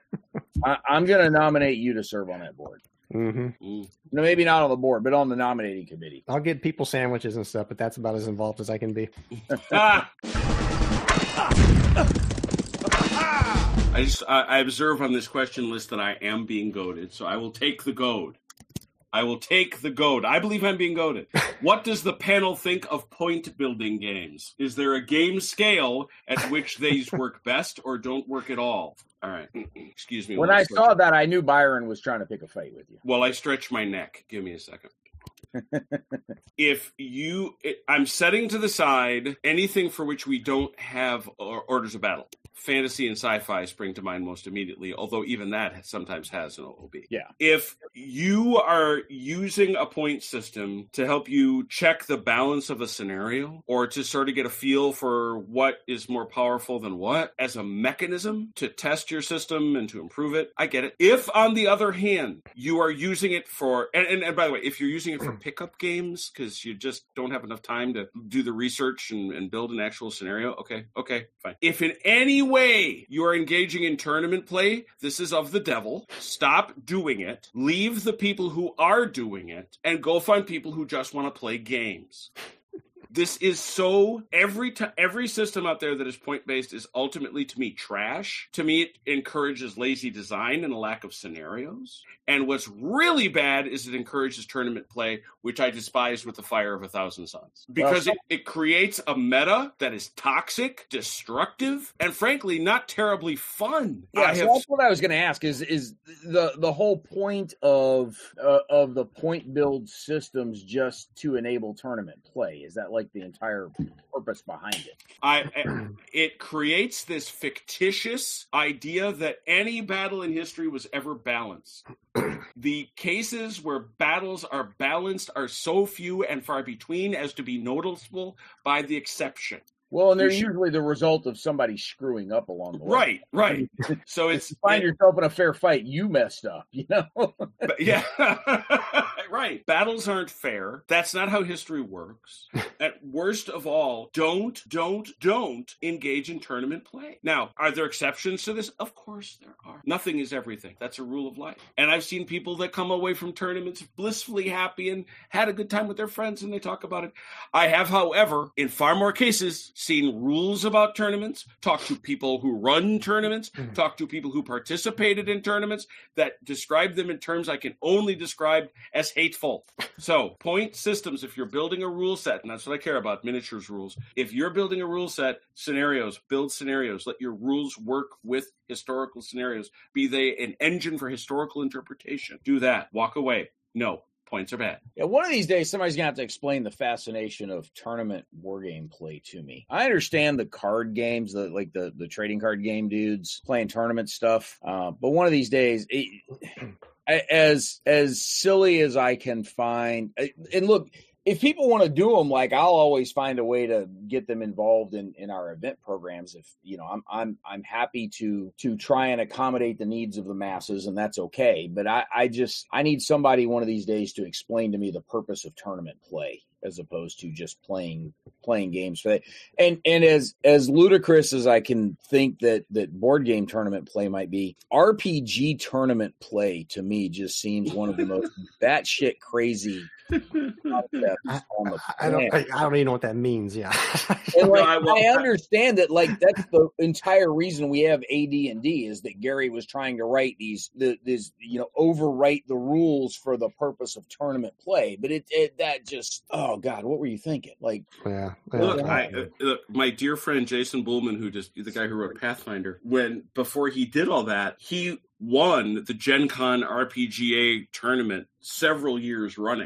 I, I'm going to nominate you to serve on that board. Mm-hmm. Mm. No, maybe not on the board, but on the nominating committee. I'll get people sandwiches and stuff, but that's about as involved as I can be. ah! I just I, I observe on this question list that I am being goaded, so I will take the goad. I will take the goad. I believe I'm being goaded. What does the panel think of point building games? Is there a game scale at which these work best or don't work at all? All right. Excuse me. When I saw that, I knew Byron was trying to pick a fight with you. Well, I stretched my neck. Give me a second. If you, it, I'm setting to the side anything for which we don't have orders of battle. Fantasy and sci-fi spring to mind most immediately, although even that sometimes has an O O B. Yeah. If you are using a point system to help you check the balance of a scenario or to sort of get a feel for what is more powerful than what as a mechanism to test your system and to improve it, I get it. If, on the other hand, you are using it for, and, and, and by the way, if you're using it for pickup games because you just don't have enough time to do the research and, and build an actual scenario, okay, okay, fine. If in any way you are engaging in tournament play, this is of the devil. Stop doing it. Leave the people who are doing it and go find people who just want to play games. This is so every time every system out there that is point based is ultimately to me trash. To me, it encourages lazy design and a lack of scenarios. And what's really bad is it encourages tournament play, which I despise with the fire of a thousand suns. Because well, it, it creates a meta that is toxic, destructive, and frankly not terribly fun. Yeah, I so have, that's what I was going to ask. Is is the the whole point of uh, of the point build systems just to enable tournament play? Is that like the entire purpose behind it? I, it creates this fictitious idea that any battle in history was ever balanced. The cases where battles are balanced are so few and far between as to be noticeable by the exception. Well, and they're usually the result of somebody screwing up along the way. Right, right. So it's if you find it, yourself in a fair fight, you messed up, you know? Yeah. Right. Battles aren't fair. That's not how history works. At worst of all, don't, don't, don't engage in tournament play. Now, are there exceptions to this? Of course there are. Nothing is everything. That's a rule of life. And I've seen people that come away from tournaments blissfully happy and had a good time with their friends and they talk about it. I have, however, in far more cases, seen rules about tournaments, talked to people who run tournaments, talked to people who participated in tournaments that describe them in terms I can only describe as hateful. So, point systems, if you're building a rule set, and that's what I care about, miniatures rules. If you're building a rule set, scenarios, build scenarios. Let your rules work with historical scenarios. Be they an engine for historical interpretation. Do that. Walk away. No. Points are bad. Yeah, one of these days, somebody's going to have to explain the fascination of tournament wargame play to me. I understand the card games, the like the, the trading card game dudes playing tournament stuff, uh, but one of these days, it, as as silly as I can find, and look, if people want to do them, like I'll always find a way to get them involved in, in our event programs. If you know, I'm I'm I'm happy to to try and accommodate the needs of the masses, and that's okay. But I, I just I need somebody one of these days to explain to me the purpose of tournament play as opposed to just playing playing games for that. And and as as ludicrous as I can think that that board game tournament play might be, R P G tournament play to me just seems one of the most batshit crazy. I, I don't. I, I don't even know what that means. Yeah, and like, no, I, I understand that. Like that's the entire reason we have A D and D is that Gary was trying to write these, the, these, you know, overwrite the rules for the purpose of tournament play. But it, it that just, oh God, what were you thinking? Like, yeah. yeah. Look, I, uh, look, my dear friend Jason Bullman, who just the guy who wrote Pathfinder, when before he did all that, he won the Gen Con R P G A tournament several years running.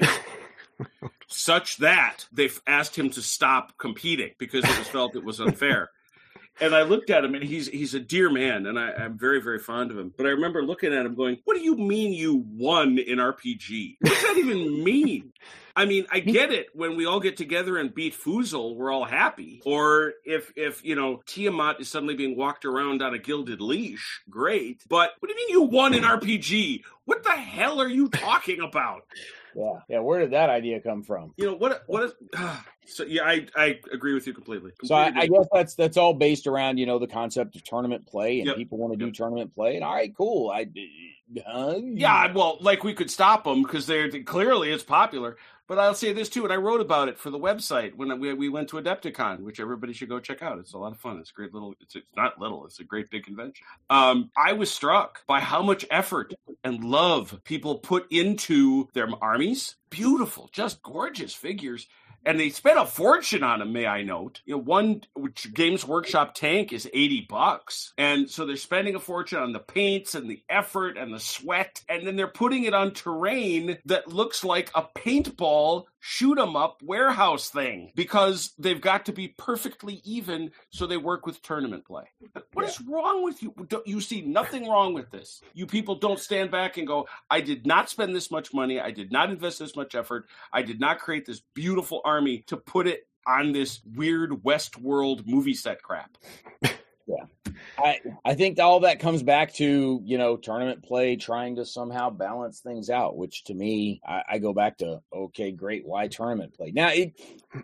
Such that they've asked him to stop competing because it was felt it was unfair. And I looked at him, and he's he's a dear man, and I, I'm very, very fond of him. But I remember looking at him going, what do you mean you won in R P G? What does that even mean? I mean, I get it. When we all get together and beat Foozle, we're all happy. Or if, if you know, Tiamat is suddenly being walked around on a gilded leash, great. But what do you mean you won in R P G? What the hell are you talking about? Yeah, yeah. Where did that idea come from? You know what? What is? Uh, so yeah, I, I agree with you completely. completely so I, I guess that's that's all based around you know the concept of tournament play, and yep. people want to do yep. tournament play. And all right, cool. I uh, yeah, well, like we could stop them because they're clearly it's popular. But I'll say this too, and I wrote about it for the website when we, we went to Adepticon, which everybody should go check out. It's a lot of fun. It's a great little, it's, it's not little, it's a great big convention. Um, I was struck by how much effort and love people put into their armies. Beautiful, just gorgeous figures. And they spent a fortune on them, may I note. You know, one which Games Workshop tank is eighty bucks. And so they're spending a fortune on the paints and the effort and the sweat. And then they're putting it on terrain that looks like a paintball shoot 'em up warehouse thing because they've got to be perfectly even so they work with tournament play. What yeah. is wrong with you? Don't, you see nothing wrong with this. You people don't stand back and go, I did not spend this much money. I did not invest this much effort. I did not create this beautiful army to put it on this weird Westworld movie set crap. Yeah. I I think all that comes back to, you know, tournament play, trying to somehow balance things out, which to me, I, I go back to, okay, great. Why tournament play? Now, it,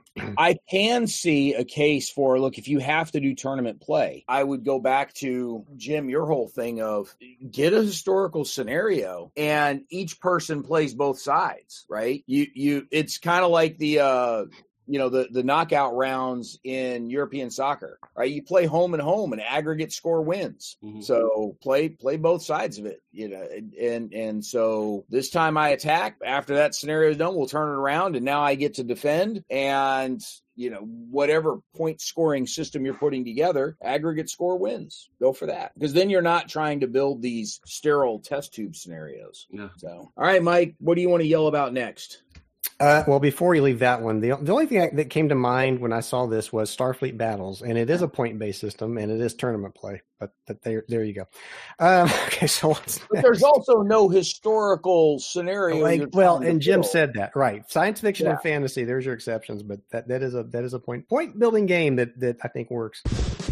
I can see a case for, look, if you have to do tournament play, I would go back to, Jim, your whole thing of get a historical scenario and each person plays both sides, right? You, you, it's kind of like the, uh, you know, the, the knockout rounds in European soccer, right? You play home and home and aggregate score wins. Mm-hmm. So play, play both sides of it, you know, and, and so this time I attack. After that scenario is done, we'll turn it around and now I get to defend, and, you know, whatever point scoring system you're putting together, aggregate score wins. Go for that. Because then you're not trying to build these sterile test tube scenarios. Yeah. So, all right, Mike, what do you want to yell about next? Uh, well, before you leave that one, the, the only thing I, that came to mind when I saw this was Starfleet Battles, and it is a point-based system, and it is tournament play. But, but there, there you go. Um, okay, so what's but next? There's also no historical scenario. Like, well, and Jim build. said that, right? Science fiction yeah. and fantasy. There's your exceptions, but that, that is a that is a point point building game that that I think works.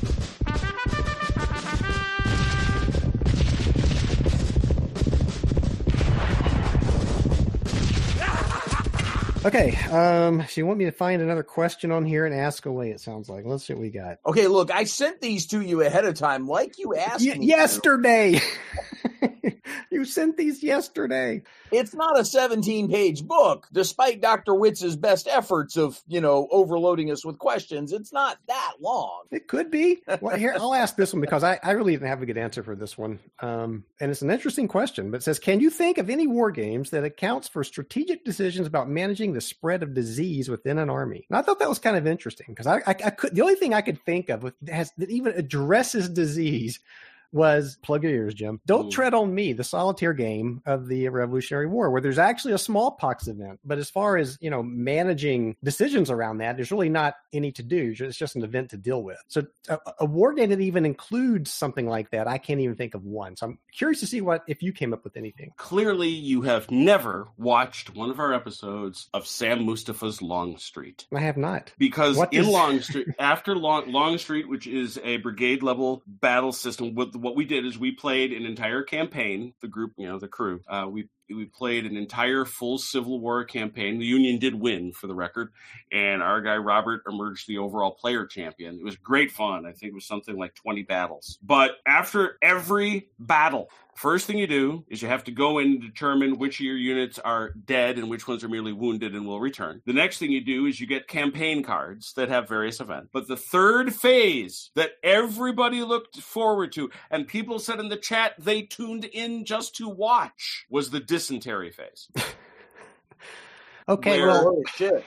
Okay, um, so you want me to find another question on here and ask away, it sounds like. Let's see what we got. Okay, look, I sent these to you ahead of time, like you asked y- me. Yesterday! You sent these yesterday. It's not a seventeen-page book, despite Doctor Witz's best efforts of, you know, overloading us with questions. It's not that long. It could be. Well, here, I'll ask this one because I, I really didn't have a good answer for this one. Um, and it's an interesting question, but it says, can you think of any war games that accounts for strategic decisions about managing the spread of disease within an army? And I thought that was kind of interesting because I, I, I could, the only thing I could think of with, has, that even addresses disease was, plug your ears, Jim, Don't mm. Tread on Me, the solitaire game of the Revolutionary War, where there's actually a smallpox event. But as far as, you know, managing decisions around that, there's really not any to do. It's just an event to deal with. So a, a war game that even includes something like that, I can't even think of one. So I'm curious to see what, if you came up with anything. Clearly, you have never watched one of our episodes of Sam Mustafa's Longstreet. I have not. Because what in is... Longstreet, after Long, Longstreet, which is a brigade level battle system with what we did is we played an entire campaign, the group, you know, the crew. Uh, we we played an entire full Civil War campaign. The Union did win, for the record, and our guy Robert emerged the overall player champion. It was great fun. I think it was something like twenty battles. But after every battle, first thing you do is you have to go in and determine which of your units are dead and which ones are merely wounded and will return. The next thing you do is you get campaign cards that have various events. But the third phase that everybody looked forward to, and people said in the chat they tuned in just to watch, was the dysentery phase. Okay, where, well, holy shit.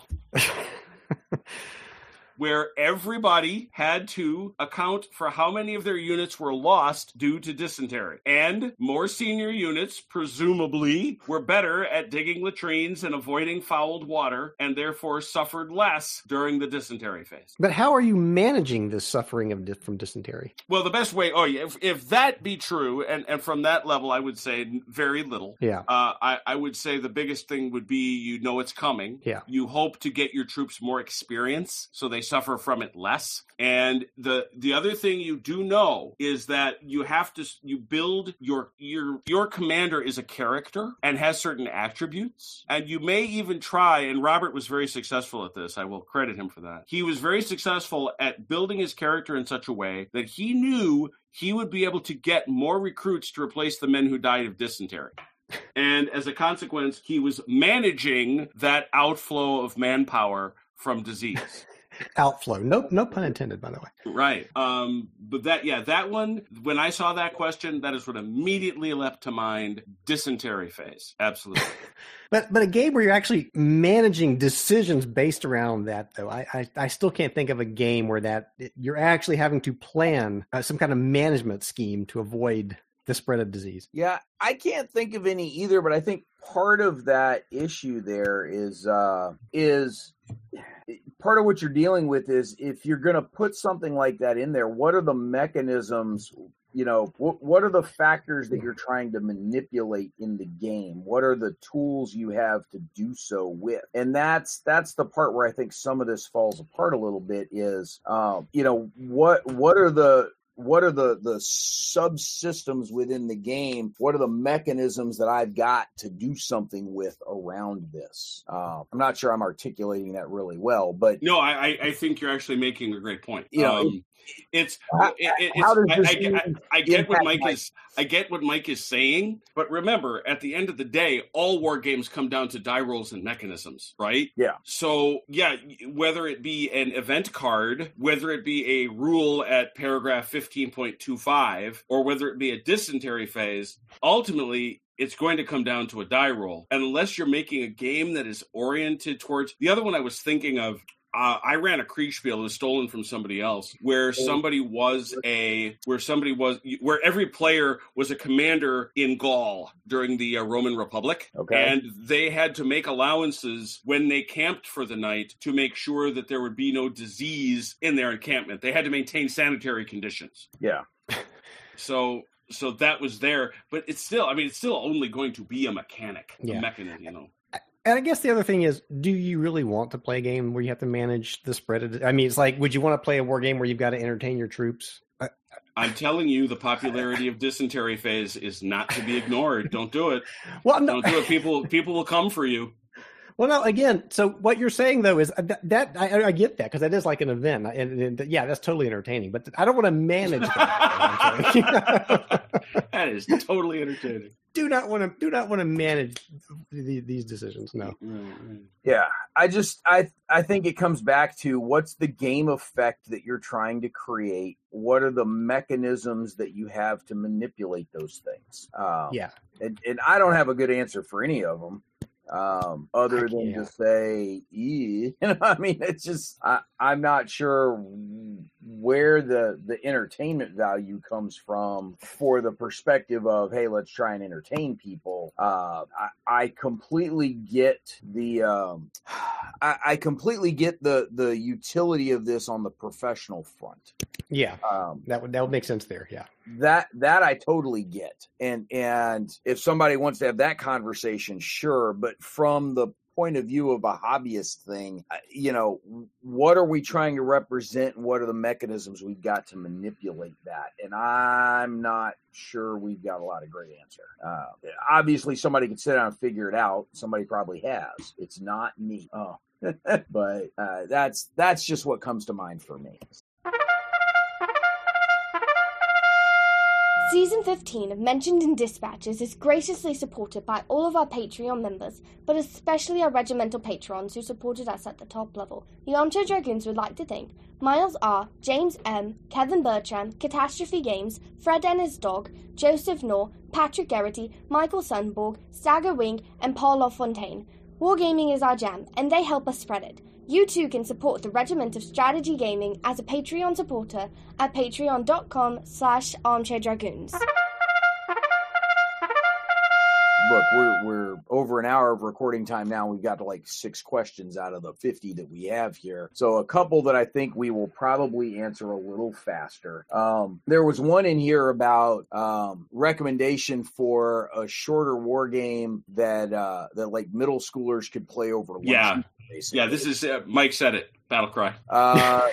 where everybody had to account for how many of their units were lost due to dysentery. And more senior units, presumably, were better at digging latrines and avoiding fouled water, and therefore suffered less during the dysentery phase. But how are you managing this suffering of from dysentery? Well, the best way, oh yeah, if, if that be true, and, and from that level, I would say very little. Yeah. Uh, I, I would say the biggest thing would be you know it's coming. Yeah. You hope to get your troops more experience, so they suffer from it less. And the the other thing you do know is that you have to you build your your your commander is a character and has certain attributes, and you may even try, and Robert was very successful at this, I will credit him for that. He was very successful at building his character in such a way that he knew he would be able to get more recruits to replace the men who died of dysentery. And as a consequence, he was managing that outflow of manpower from disease. Outflow. No, no pun intended, by the way. Right. Um, but that, yeah, that one, when I saw that question, that is what immediately leapt to mind. Dysentery phase. Absolutely. But but a game where you're actually managing decisions based around that, though, I I, I still can't think of a game where that you're actually having to plan uh, some kind of management scheme to avoid the spread of disease. Yeah, I can't think of any either, but I think part of that issue there is uh, is part of what you're dealing with is if you're going to put something like that in there, what are the mechanisms, you know, what, what are the factors that you're trying to manipulate in the game? What are the tools you have to do so with? And that's that's the part where I think some of this falls apart a little bit is, um, you know, what what are the What are the, the subsystems within the game? What are the mechanisms that I've got to do something with around this? Uh, I'm not sure I'm articulating that really well, but no, I, I think you're actually making a great point. You know, um, it's, how, it, it's how does I, this I, I, I get what Mike Mike? is. I get what Mike is saying, but remember, at the end of the day, all war games come down to die rolls and mechanisms, right? Yeah. So yeah, whether it be an event card, whether it be a rule at paragraph fifteen point two five, or whether it be a dysentery phase, ultimately it's going to come down to a die roll. And unless you're making a game that is oriented towards the other one I was thinking of uh, I ran a Kriegspiel that was stolen from somebody else, where somebody was a where somebody was where every player was a commander in Gaul during the uh, Roman Republic, Okay. and they had to make allowances when they camped for the night to make sure that there would be no disease in their encampment. They had to maintain sanitary conditions. Yeah. So. So that was there, but it's still, I mean, it's still only going to be a mechanic, Yeah. a mechanism, you know. And I guess the other thing is, do you really want to play a game where you have to manage the spread of? I mean, it's like, would you want to play a war game where you've got to entertain your troops? I, I'm telling you, the popularity of dysentery phase is not to be ignored. Don't do it. well, no, Don't do it. People, people will come for you. well, no. Again, so what you're saying though is that, that I, I get that because that is like an event, and, and yeah, that's totally entertaining. But I don't want to manage that. That is totally entertaining. do not want to do not want to manage the, these decisions. No. Yeah, I just I I think it comes back to what's the game effect that you're trying to create. What are the mechanisms that you have to manipulate those things? Um, Yeah. and, and I don't have a good answer for any of them. Um, other I than can't. to say, "Eh," you know, I mean, it's just I, I'm not sure where the the entertainment value comes from for the perspective of, hey, let's try and entertain people. Uh, I, I completely get the um, I, I completely get the the utility of this on the professional front. Yeah. Um, That would that would make sense there. Yeah. that that I totally get. And and if somebody wants to have that conversation, sure. But from the point of view of a hobbyist thing, uh, you know, what are we trying to represent and what are the mechanisms we've got to manipulate that? And I'm not sure we've got a lot of great answer. Uh, obviously, somebody can sit down and figure it out. Somebody probably has. It's not me. Oh. But uh, that's that's just what comes to mind for me. Season fifteen of Mentioned in Dispatches is graciously supported by all of our Patreon members, but especially our regimental patrons who supported us at the top level. The Armchair Dragoons would like to thank Miles R., James M., Kevin Bertram, Catastrophe Games, Fred and his dog, Joseph Knorr, Patrick Garrity, Michael Sundborg, Stagger Wing, and Paul LaFontaine. Wargaming is our jam, and they help us spread it. You too can support the Regiment of Strategy Gaming as a Patreon supporter at patreon.com slash armchairdragoons. Look, we're we're over an hour of recording time now. We've got to like six questions out of the fifty that we have here. So a couple that I think we will probably answer a little faster. Um, there was one in here about um, recommendation for a shorter war game that uh, that like middle schoolers could play over lunch. Yeah. Basically. Yeah, this is, uh, Mike said it, Battlecry. Uh,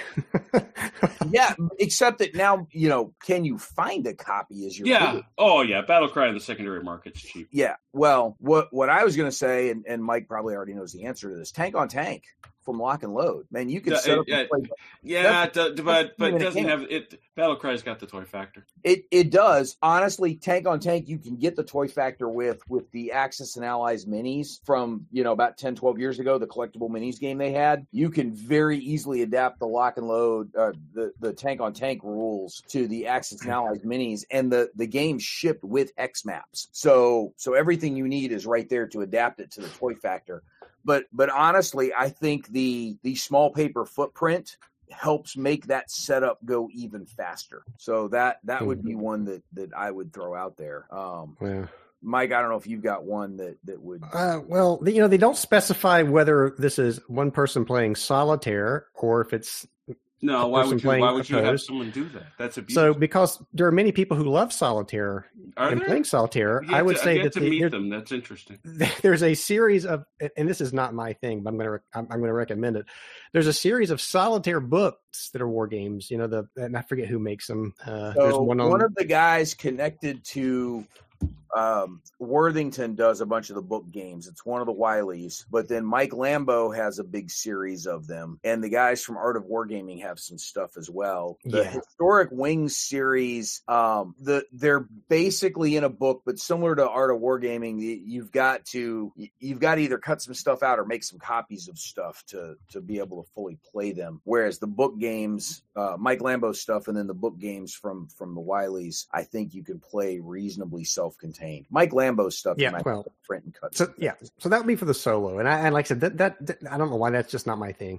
yeah, except that now, you know, can you find a copy as your Yeah. video? Oh, yeah, Battlecry in the secondary market's cheap. Yeah. Well, what what I was going to say, and, and Mike probably already knows the answer to this, Tank on Tank from Lock and Load. Man, you can Yeah, set up yeah, and play. Yeah, it does, but but it even a doesn't game. have it. Battlecry's got the toy factor. It it does. Honestly, Tank on Tank, you can get the toy factor with with the Axis and Allies minis from, you know, about ten, twelve years ago, the collectible minis game they had. You can very easily adapt the Lock and Load, uh, the, the Tank on Tank rules to the Axis and Allies minis, and the, the game shipped with hex maps. So so everything you need is right there to adapt it to the toy factor. But but honestly, I think the the small paper footprint helps make that setup go even faster. So that that would be one that that I would throw out there. Um, Yeah. Mike, I don't know if you've got one that that would. Uh, well, you know, they don't specify whether this is one person playing solitaire or if it's No, a why person would you? playing Why would you have opposed. someone do that? That's abuse. So because there are many people who love solitaire Are and there? playing solitaire, You I have would to- say you have that to the, meet there- them. That's interesting. there's a series of, and this is not my thing, but I'm going to I'm, I'm going to recommend it. There's a series of solitaire books that are war games. You know, the and I forget who makes them. Uh, there's So one one, on of the guys connected to um, Worthington does a bunch of the book games. It's one of the Wileys, but then Mike Lambo has a big series of them, and the guys from Art of Wargaming have some stuff as well. The Yeah. Historic Wings series, um, the they're basically in a book, but similar to Art of Wargaming, y- you've got to you've got to either cut some stuff out or make some copies of stuff to to be able to fully play them. Whereas the book games, uh, Mike Lambo's stuff, and then the book games from from the Wileys, I think you can play reasonably self-contained. Mike Lambo's stuff, you Yeah, might well, have to print and cut. So some yeah, things. so that would be for the solo, and I and like I said, that, that that I don't know why that's just not my thing.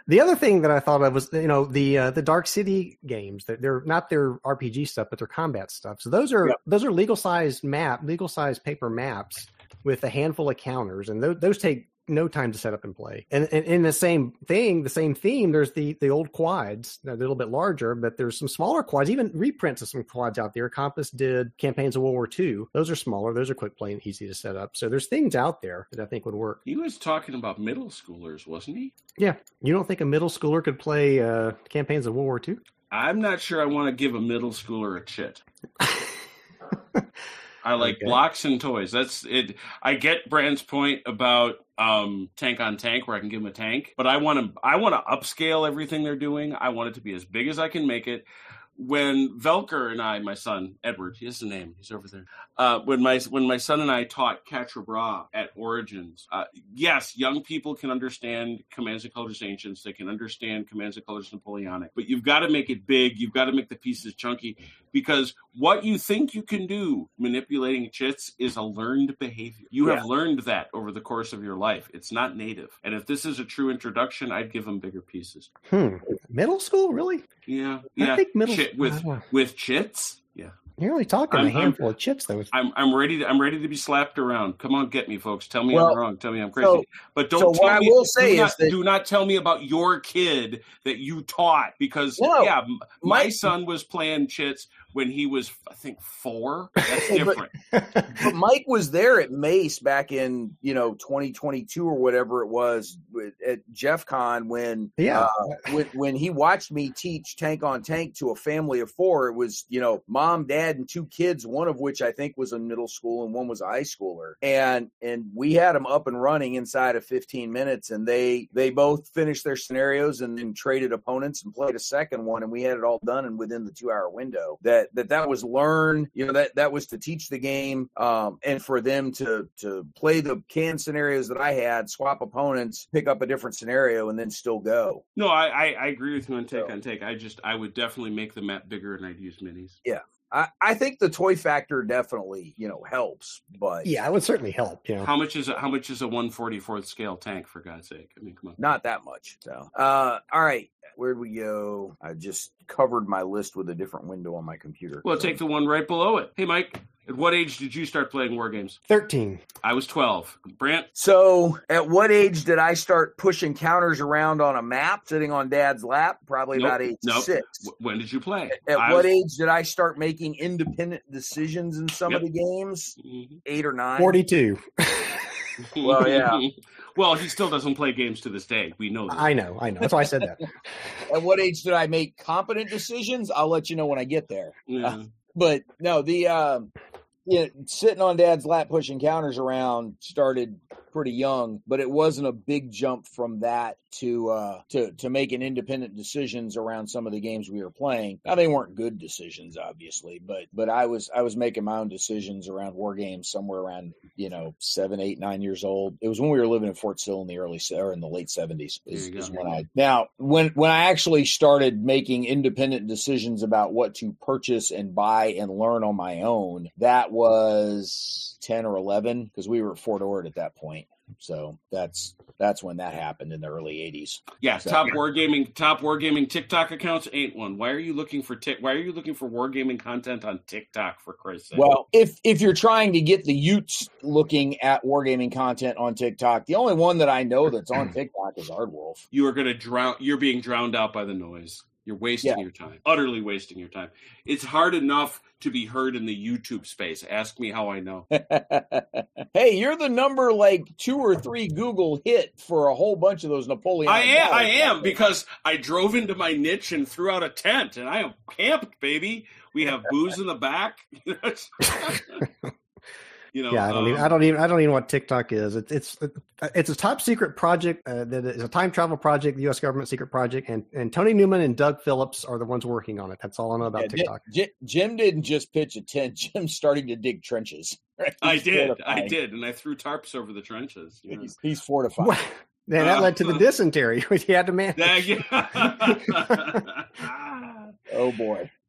The other thing that I thought of was, you know, the uh, the Dark City games. They're, they're not their R P G stuff, but they're combat stuff. So those are yep. those are legal sized map, legal sized paper maps with a handful of counters, and those, those take no time to set up and play. And, and in the same thing, the same theme, there's the the old quads. They're a little bit larger, but there's some smaller quads, even reprints of some quads out there. Compass did Campaigns of World War Two. Those are smaller. Those are quick play and easy to set up. So there's things out there that I think would work. He was talking about middle schoolers, wasn't he? Yeah. You don't think a middle schooler could play uh, Campaigns of World War Two? I'm not sure I want to give a middle schooler a chit. I like okay. blocks and toys. That's it. I get Brand's point about um, tank on tank, where I can give him a tank, but I want to. I want to upscale everything they're doing. I want it to be as big as I can make it. When Velker and I, my son Edward, he has a name. He's over there. Uh, when my when my son and I taught Quatre Bras at Origins, uh, yes, young people can understand Commands and Colors Ancients. They can understand Commands and Colors Napoleonic, but you've got to make it big. You've got to make the pieces chunky, because what you think you can do manipulating chits is a learned behavior. You yeah. have learned that over the course of your life. It's not native. And if this is a true introduction, I'd give them bigger pieces. Hmm. Middle school, really? Yeah. I yeah. think middle Chit, with uh, with chits. Yeah. You're only talking I'm, a handful I'm, of chits, though. I'm I'm ready. To, I'm ready to be slapped around. Come on, get me, folks. Tell me well, I'm wrong. Tell me I'm crazy. So, but don't. So tell what me, I will say do is not, that do not tell me about your kid that you taught, because no, yeah, my, my son was playing chits when he was, I think, four. That's different. but, but Mike was there at Mace back in, you know, twenty twenty-two or whatever it was at Jeff Con when, yeah. uh, when, when he watched me teach tank on tank to a family of four. It was, you know, mom, dad, and two kids, one of which I think was in middle school and one was a high schooler. And, and we had them up and running inside of fifteen minutes, and they, they both finished their scenarios and then traded opponents and played a second one. And we had it all done and within the two hour window. That, that that was learn, you know, that that was to teach the game, um, and for them to to play the canned scenarios that I had, swap opponents, pick up a different scenario, and then still go. No, I I, I agree with you on take so, on take. I just I would definitely make the map bigger, and I'd use minis. Yeah. I, I think the toy factor definitely, you know, helps, but yeah, it would certainly help. You know, how much is a, how much is a one forty-fourth scale tank, for God's sake? I mean, come on, not that much. So, uh, all right, where'd we go? I just covered my list with a different window on my computer. Well, so. Take the one right below it. Hey, Mike. At what age did you start playing war games? thirteen. I was twelve. Brant? So at what age did I start pushing counters around on a map, sitting on Dad's lap? Probably nope, about age nope. six. When did you play? At I what was... age did I start making independent decisions in some yep. of the games? Mm-hmm. Eight or nine? forty-two. Well, yeah. Well, he still doesn't play games to this day. We know that. I know, I know. That's why I said that. At what age did I make competent decisions? I'll let you know when I get there. Yeah. Uh, but no, the um, yeah, sitting on Dad's lap pushing counters around started pretty young, but it wasn't a big jump from that to uh to to making independent decisions around some of the games we were playing. Now, they weren't good decisions, obviously, but but I was I was making my own decisions around war games somewhere around, you know, seven, eight, nine years old. It was when we were living in Fort Sill in the early or in the late seventies. Is, is when I now when when I actually started making independent decisions about what to purchase and buy and learn on my own. That was ten or eleven, because we were at Fort Ord at that point. So that's that's when that happened in the early eighties. Yeah, so, top wargaming, top wargaming TikTok accounts ain't one. Why are you looking for tick? Why are you looking for wargaming content on TikTok, for Christ's sake? Well, if if you're trying to get the Utes looking at wargaming content on TikTok, the only one that I know that's on TikTok is Ardwolf. You are going to drown. You're being drowned out by the noise. You're wasting yeah. your time. Utterly wasting your time. It's hard enough to be heard in the YouTube space. Ask me how I know. Hey, you're the number like two or three Google hit for a whole bunch of those Napoleon. I am. I am because I drove into my niche and threw out a tent, and I am camped, baby. We have booze in the back. You know, yeah, I don't um, even. I don't even. I don't even know what TikTok is. It's it's it's a top secret project uh, that is a time travel project, the U S government secret project, and and Tony Newman and Doug Phillips are the ones working on it. That's all I know about yeah, TikTok. Jim, Jim didn't just pitch a tent. Jim's starting to dig trenches. Right? I did. Fortifying. I did, and I threw tarps over the trenches. You know? he's, he's fortifying. Yeah, that uh, led to the dysentery, which he had to manage. Yeah. Oh boy.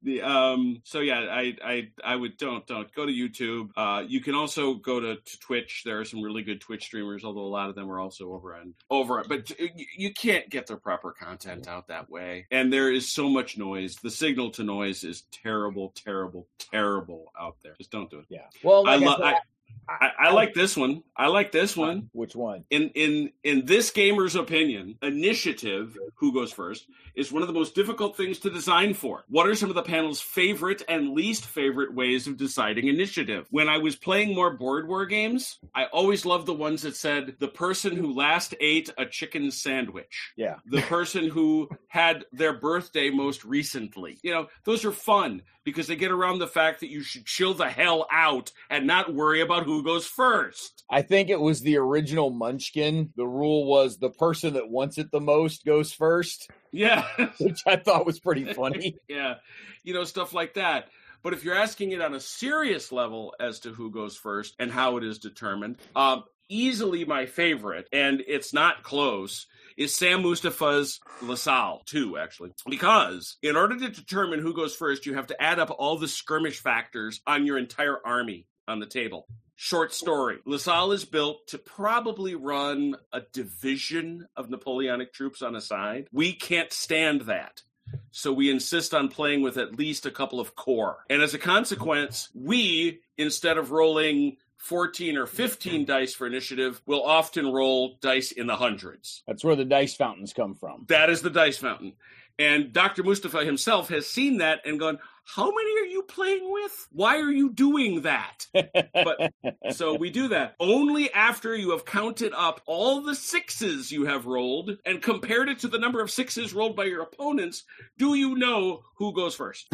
the um. So yeah, I I I would don't don't go to YouTube. Uh, you can also go to, to Twitch. There are some really good Twitch streamers, although a lot of them are also over on over. But you, you can't get their proper content out that way, and there is so much noise. The signal to noise is terrible, terrible, terrible out there. Just don't do it. Yeah. Well, like I, I, lo- said, I, I, I like this one. I like this one. Which one? In in in this gamer's opinion, initiative, who goes first, is one of the most difficult things to design for. What are some of the panel's favorite and least favorite ways of deciding initiative? When I was playing more board war games, I always loved the ones that said the person who last ate a chicken sandwich. Yeah. The person who had their birthday most recently. You know, those are fun because they get around the fact that you should chill the hell out and not worry about who goes first. I think it was the original Munchkin. The rule was the person that wants it the most goes first. Yeah. Which I thought was pretty funny. Yeah. You know, stuff like that. But if you're asking it on a serious level as to who goes first and how it is determined, um, easily my favorite, and it's not close, is Sam Mustafa's LaSalle two, actually. Because in order to determine who goes first, you have to add up all the skirmish factors on your entire army on the table. Short story. LaSalle is built to probably run a division of Napoleonic troops on a side. We can't stand that. So we insist on playing with at least a couple of corps. And as a consequence, we, instead of rolling fourteen or fifteen dice for initiative, will often roll dice in the hundreds. That's where the dice fountains come from. That is the dice fountain. And Doctor Mustafa himself has seen that and gone, how many are you playing with? Why are you doing that? But so we do that only after you have counted up all the sixes you have rolled and compared it to the number of sixes rolled by your opponents. Do you know who goes first?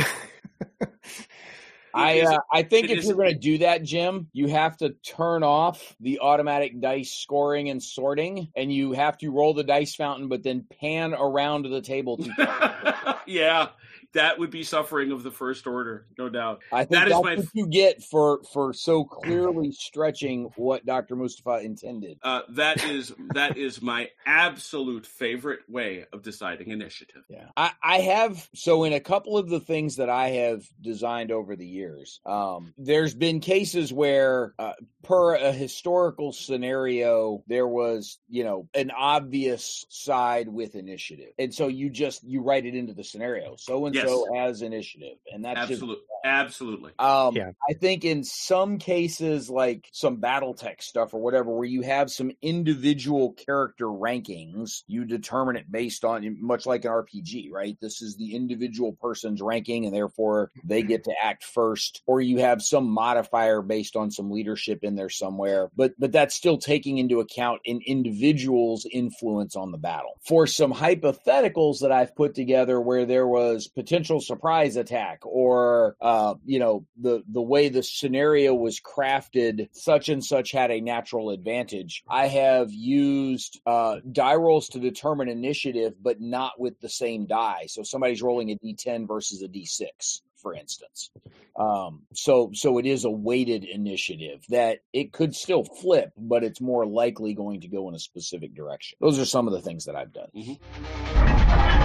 I uh, I think if is, you're going to do that, Jim, you have to turn off the automatic dice scoring and sorting, and you have to roll the dice fountain, but then pan around the table. To yeah, that would be suffering of the first order, no doubt. I think that that's is my what you get for, for so clearly stretching what Doctor Mustafa intended. Uh, that is that is my absolute favorite way of deciding initiative. Yeah, I, I have so in a couple of the things that I have designed over the years. Um, there's been cases where, uh, per a historical scenario, there was, you know, an obvious side with initiative. And so you just, you write it into the scenario. So-and-so Yes. has initiative. And that's Absolutely. just, Absolutely. Um, Yeah. I think in some cases, like some BattleTech stuff or whatever, where you have some individual character rankings, you determine it based on, much like an R P G, right? This is the individual person's ranking, and therefore they get to act first. Or you have some modifier based on some leadership in there somewhere, but but that's still taking into account an individual's influence on the battle. For some hypotheticals that I've put together, where there was potential surprise attack or uh, Uh, you know, the, the way the scenario was crafted, such and such had a natural advantage. I have used uh, die rolls to determine initiative, but not with the same die. So somebody's rolling a D ten versus a D six, for instance. Um, so so it is a weighted initiative that it could still flip, but it's more likely going to go in a specific direction. Those are some of the things that I've done. Mm-hmm.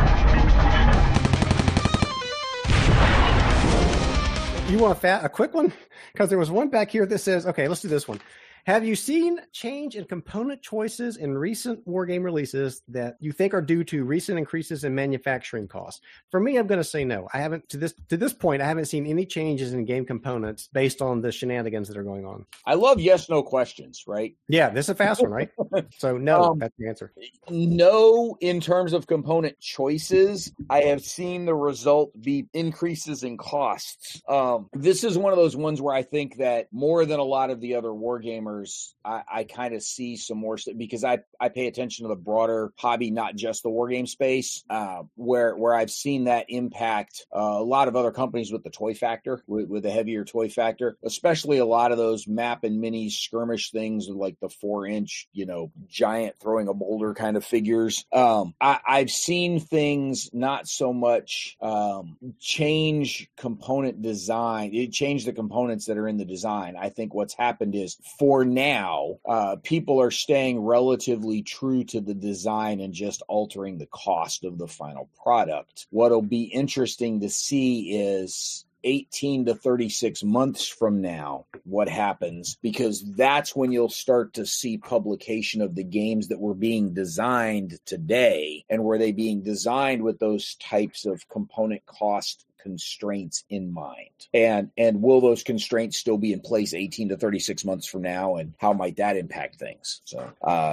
You want a, fat, a quick one? Because there was one back here that says, okay, let's do this one. Have you seen change in component choices in recent wargame releases that you think are due to recent increases in manufacturing costs? For me, I'm going to say no. I haven't to this to this point. I haven't seen any changes in game components based on the shenanigans that are going on. I love yes, no questions, right? Yeah, this is a fast one, right? So no, Um, that's the answer. No, in terms of component choices, I have seen the result be increases in costs. Um, this is one of those ones where I think that more than a lot of the other wargamers, I, I kind of see some more because I, I pay attention to the broader hobby, not just the wargame space, uh, where where I've seen that impact uh, a lot of other companies with the toy factor, with, with a heavier toy factor, especially a lot of those map and mini skirmish things with like the four inch, you know, giant throwing a boulder kind of figures. Um, I, I've seen things not so much um, change component design, it changed the components that are in the design. I think what's happened is for now, uh, people are staying relatively true to the design and just altering the cost of the final product. What'll be interesting to see is eighteen to thirty-six months from now, what happens, because that's when you'll start to see publication of the games that were being designed today, and were they being designed with those types of component cost constraints in mind, and and will those constraints still be in place eighteen to thirty-six months from now, and how might that impact things? So uh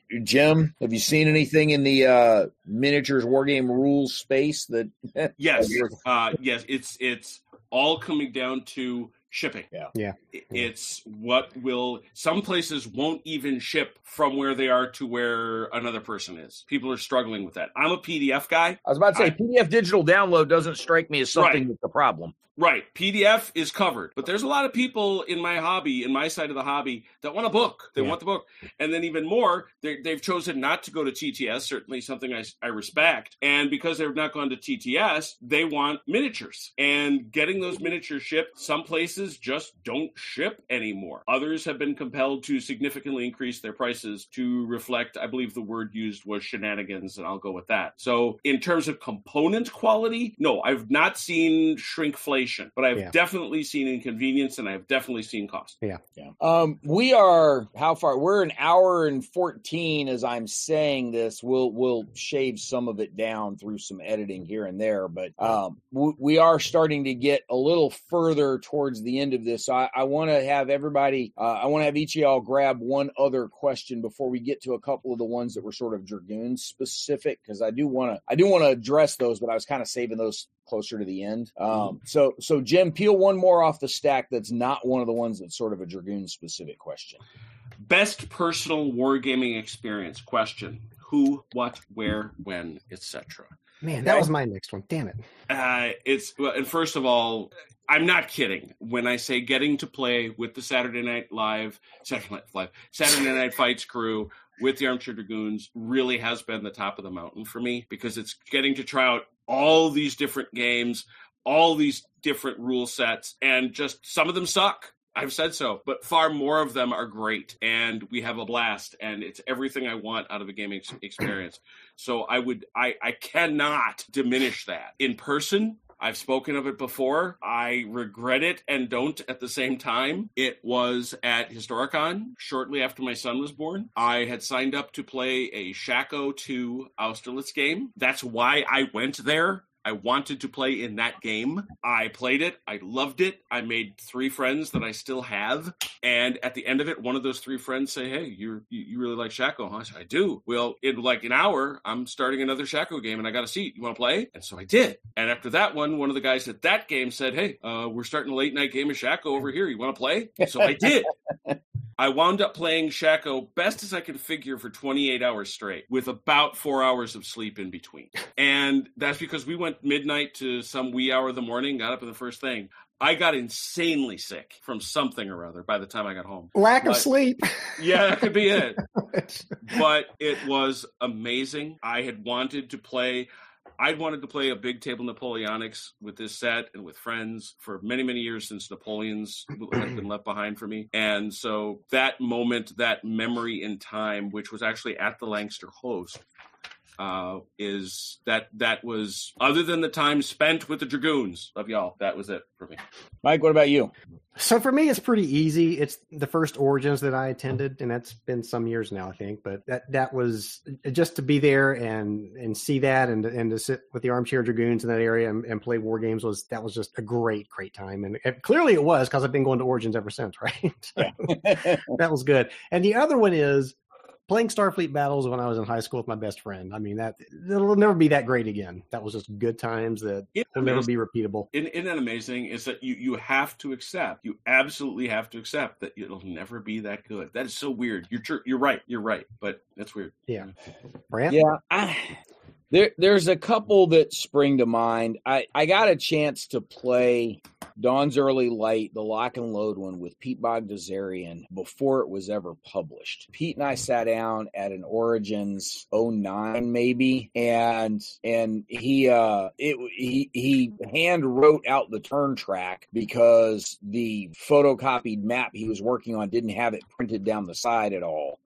Jim, have you seen anything in the uh miniatures wargame rules space that yes uh yes it's it's all coming down to shipping. Yeah. Yeah. It's what will, some places won't even ship from where they are to where another person is. People are struggling with that. I'm a P D F guy. I was about to say, I, P D F digital download doesn't strike me as something right. that's a problem. Right. P D F is covered. But there's a lot of people in my hobby, in my side of the hobby, that want a book. They yeah. want the book. And then even more, they've chosen not to go to T T S, certainly something I, I respect. And because they've not gone to T T S, they want miniatures. And getting those miniatures shipped, some places just don't ship anymore. Others have been compelled to significantly increase their prices to reflect, I believe the word used was shenanigans, and I'll go with that. So in terms of component quality, no, I've not seen shrinkflation. But I've yeah. definitely seen inconvenience, and I've definitely seen cost. Yeah. yeah. Um, we are, how far? We're an hour and fourteen as I'm saying this. We'll we'll shave some of it down through some editing here and there. But um, w- we are starting to get a little further towards the end of this. So I, I want to have everybody, uh, I want to have each of y'all grab one other question before we get to a couple of the ones that were sort of Dragoon specific, because I do want to I do want to address those, but I was kind of saving those closer to the end. Um, mm-hmm. So, so Jim, peel one more off the stack that's not one of the ones that's sort of a Dragoon-specific question. Best personal wargaming experience question. Who, what, where, when, et cetera. Man, that was my next one. Damn it. Uh, it's well, and first of all, I'm not kidding when I say getting to play with the Saturday Night Live, Saturday Night Live, Saturday Night Fights crew with the Armchair Dragoons really has been the top of the mountain for me, because it's getting to try out all these different games, all these different rule sets, and just some of them suck. I've said so, but far more of them are great, and we have a blast, and it's everything I want out of a gaming experience. So I would, I, I cannot diminish that. In person, I've spoken of it before. I regret it and don't at the same time. It was at Historicon shortly after my son was born. I had signed up to play a Shaco two Austerlitz game. That's why I went there. I wanted to play in that game. I played it. I loved it. I made three friends that I still have. And at the end of it, one of those three friends say, hey, you're, you you really like Shaco, huh? I said, I do. Well, in like an hour, I'm starting another Shaco game, and I got a seat. You want to play? And so I did. And after that one, one of the guys at that game said, hey, uh, we're starting a late night game of Shaco over here. You want to play? So I did. I wound up playing Shaco best as I could figure for twenty-eight hours straight, with about four hours of sleep in between. And that's because we went midnight to some wee hour of the morning, got up in the first thing. I got insanely sick from something or other by the time I got home. Lack but, of sleep. Yeah, that could be it. But it was amazing. I had wanted to play... I'd wanted to play a big table Napoleonics with this set and with friends for many, many years since Napoleon's had been left behind for me. And so that moment, that memory in time, which was actually at the Lancaster host, uh, is that that was, other than the time spent with the Dragoons, love y'all, that was it for me. Mike, what about you? So for me, it's pretty easy. It's the first Origins that I attended, and that's been some years now, I think. But that that was just to be there and and see that, and and to sit with the Armchair Dragoons in that area and, and play war games was that was just a great, great time. And it, clearly it was, because I've been going to Origins ever since, right? So that was good. And the other one is playing Starfleet Battles when I was in high school with my best friend. I mean, that it'll never be that great again. That was just good times that will never be repeatable. Isn't, isn't that amazing? Is that you, you have to accept, you absolutely have to accept that it'll never be that good. That is so weird. You're you're right. You're right. But that's weird. Yeah. Brant? Yeah. I, There, there's a couple that spring to mind. I, I got a chance to play Dawn's Early Light, the lock and load one, with Pete Bogdasarian before it was ever published. Pete and I sat down at an Origins oh nine maybe, and and he uh it he he hand wrote out the turn track because the photocopied map he was working on didn't have it printed down the side at all,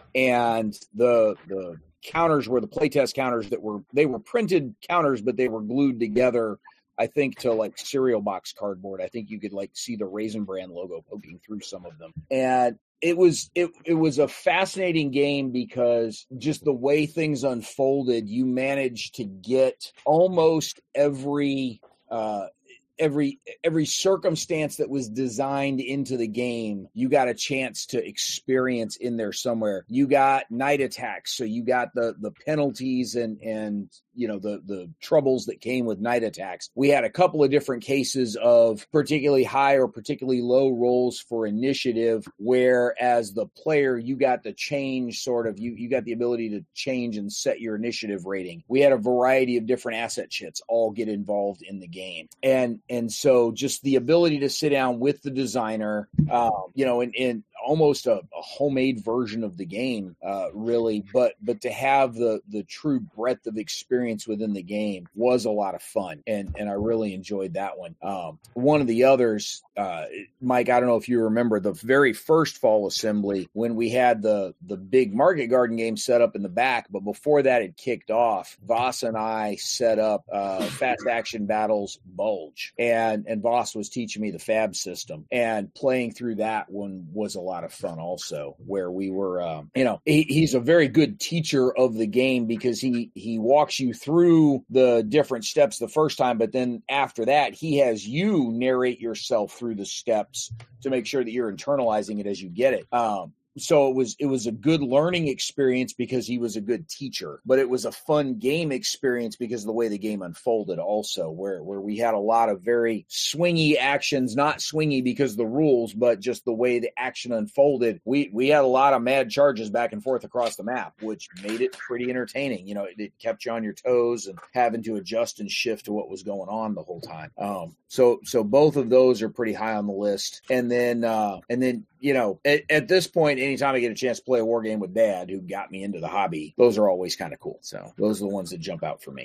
and the the counters were the playtest counters that were they were printed counters, but they were glued together, I think, to like cereal box cardboard. I think you could like see the Raisin Bran logo poking through some of them. And it was it it was a fascinating game because just the way things unfolded, you managed to get almost every uh every every circumstance that was designed into the game, you got a chance to experience in there somewhere. You got night attacks, so you got the the penalties and and you know the the troubles that came with night attacks. We had a couple of different cases of particularly high or particularly low rolls for initiative, where as the player you got to change sort of you you got the ability to change and set your initiative rating. We had a variety of different asset chits all get involved in the game, and and so just the ability to sit down with the designer, um, you know, and, and almost a, a homemade version of the game, uh, really, but but to have the the true breadth of experience within the game was a lot of fun, and and I really enjoyed that one. Um, one of the others, uh, Mike, I don't know if you remember the very first fall assembly when we had the the big Market Garden game set up in the back, but before that had kicked off, Voss and I set up uh, Fast Action Battles Bulge, and and Voss was teaching me the Fab system, and playing through that one was a lot of fun also, where we were, um, you know, he, he's a very good teacher of the game because he, he walks you through the different steps the first time, but then after that, he has you narrate yourself through the steps to make sure that you're internalizing it as you get it. Um, So it was it was a good learning experience because he was a good teacher, but it was a fun game experience because of the way the game unfolded also, where, where we had a lot of very swingy actions, not swingy because of the rules, but just the way the action unfolded. We we had a lot of mad charges back and forth across the map, which made it pretty entertaining. You know, it, it kept you on your toes and having to adjust and shift to what was going on the whole time. Um, so so both of those are pretty high on the list. And then uh, and then you know, at, at this point, anytime I get a chance to play a war game with Dad, who got me into the hobby, those are always kind of cool. So those are the ones that jump out for me.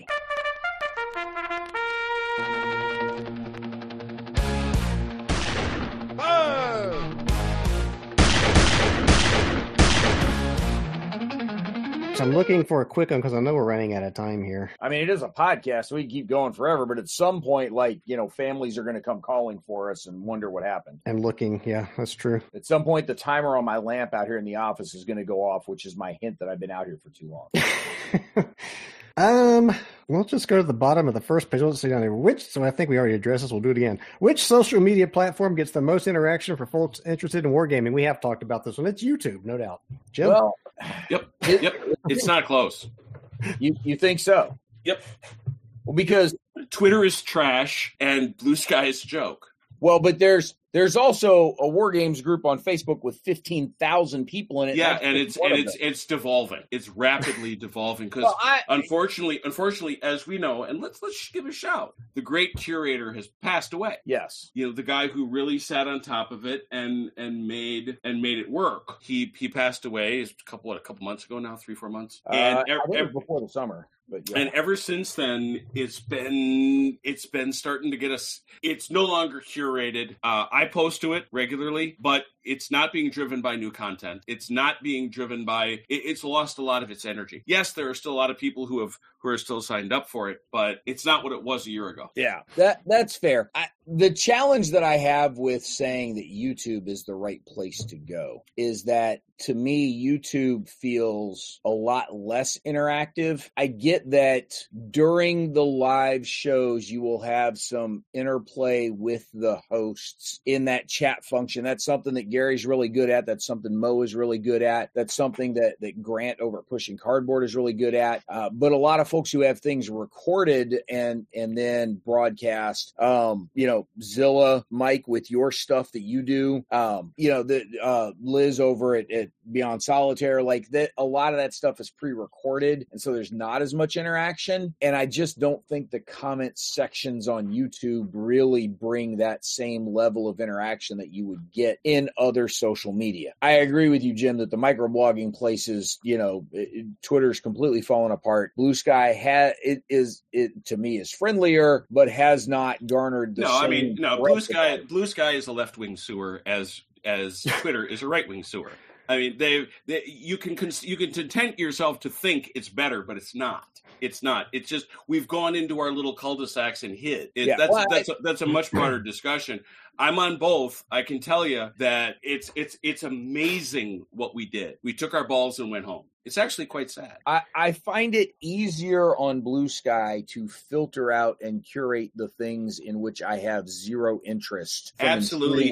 So I'm looking for a quick one because I know we're running out of time here. I mean, it is a podcast, so we can keep going forever, but at some point, like, you know, families are going to come calling for us and wonder what happened. I'm looking. Yeah, that's true. At some point, the timer on my lamp out here in the office is going to go off, which is my hint that I've been out here for too long. um, we'll just go to the bottom of the first page. Let's see down there. Which, so I think we already addressed this. We'll do it again. Which social media platform gets the most interaction for folks interested in wargaming? We have talked about this one. It's YouTube, no doubt. Jim? Well, Yep. Yep. It's not close. You you think so? Yep. Well, because Twitter is trash and Blue Sky is a joke. Well, but there's there's also a War Games group on Facebook with fifteen thousand people in it. Yeah, That's and it's and it's it's devolving. It's rapidly devolving because well, I, unfortunately, unfortunately, as we know, and let's let's give a shout. The great curator has passed away. Yes, you know, the guy who really sat on top of it and and made and made it work. He he passed away a couple a couple months ago now, three four months, and uh, ev- I think it ev- was before the summer. But yeah. And ever since then, it's been it's been starting to get us. It's no longer curated. Uh, I post to it regularly, but it's not being driven by new content. It's not being driven by. It, it's lost a lot of its energy. Yes, there are still a lot of people who have who are still signed up for it, but it's not what it was a year ago. Yeah, that that's fair. I, the challenge that I have with saying that YouTube is the right place to go is that to me, YouTube feels a lot less interactive. I get that during the live shows, you will have some interplay with the hosts in that chat function. That's something that Gary's really good at. That's something Mo is really good at. That's something that, that Grant over at Pushing Cardboard is really good at. Uh, but a lot of folks who have things recorded and and then broadcast, um, you know, Zilla, Mike, with your stuff that you do, um, you know, the uh, Liz over at, at Beyond Solitaire, like that, a lot of that stuff is pre-recorded, and so there's not as much interaction. And I just don't think the comment sections on YouTube really bring that same level of interaction that you would get in other social media. I agree with you, Jim, that the microblogging places, you know, it, Twitter's completely fallen apart. Blue Sky has it is it to me is friendlier, but has not garnered the no. same I mean, no. Blue Sky, Blue Sky is a left-wing sewer, as as Twitter is a right-wing sewer. I mean, they, they you can you can content yourself to think it's better, but it's not. It's not. It's just we've gone into our little cul-de-sacs and hid. It, yeah, that's well, that's I, a, that's a much broader discussion. I'm on both. I can tell you that it's it's it's amazing what we did. We took our balls and went home. It's actually quite sad. I, I find it easier on Blue Sky to filter out and curate the things in which I have zero interest. Absolutely.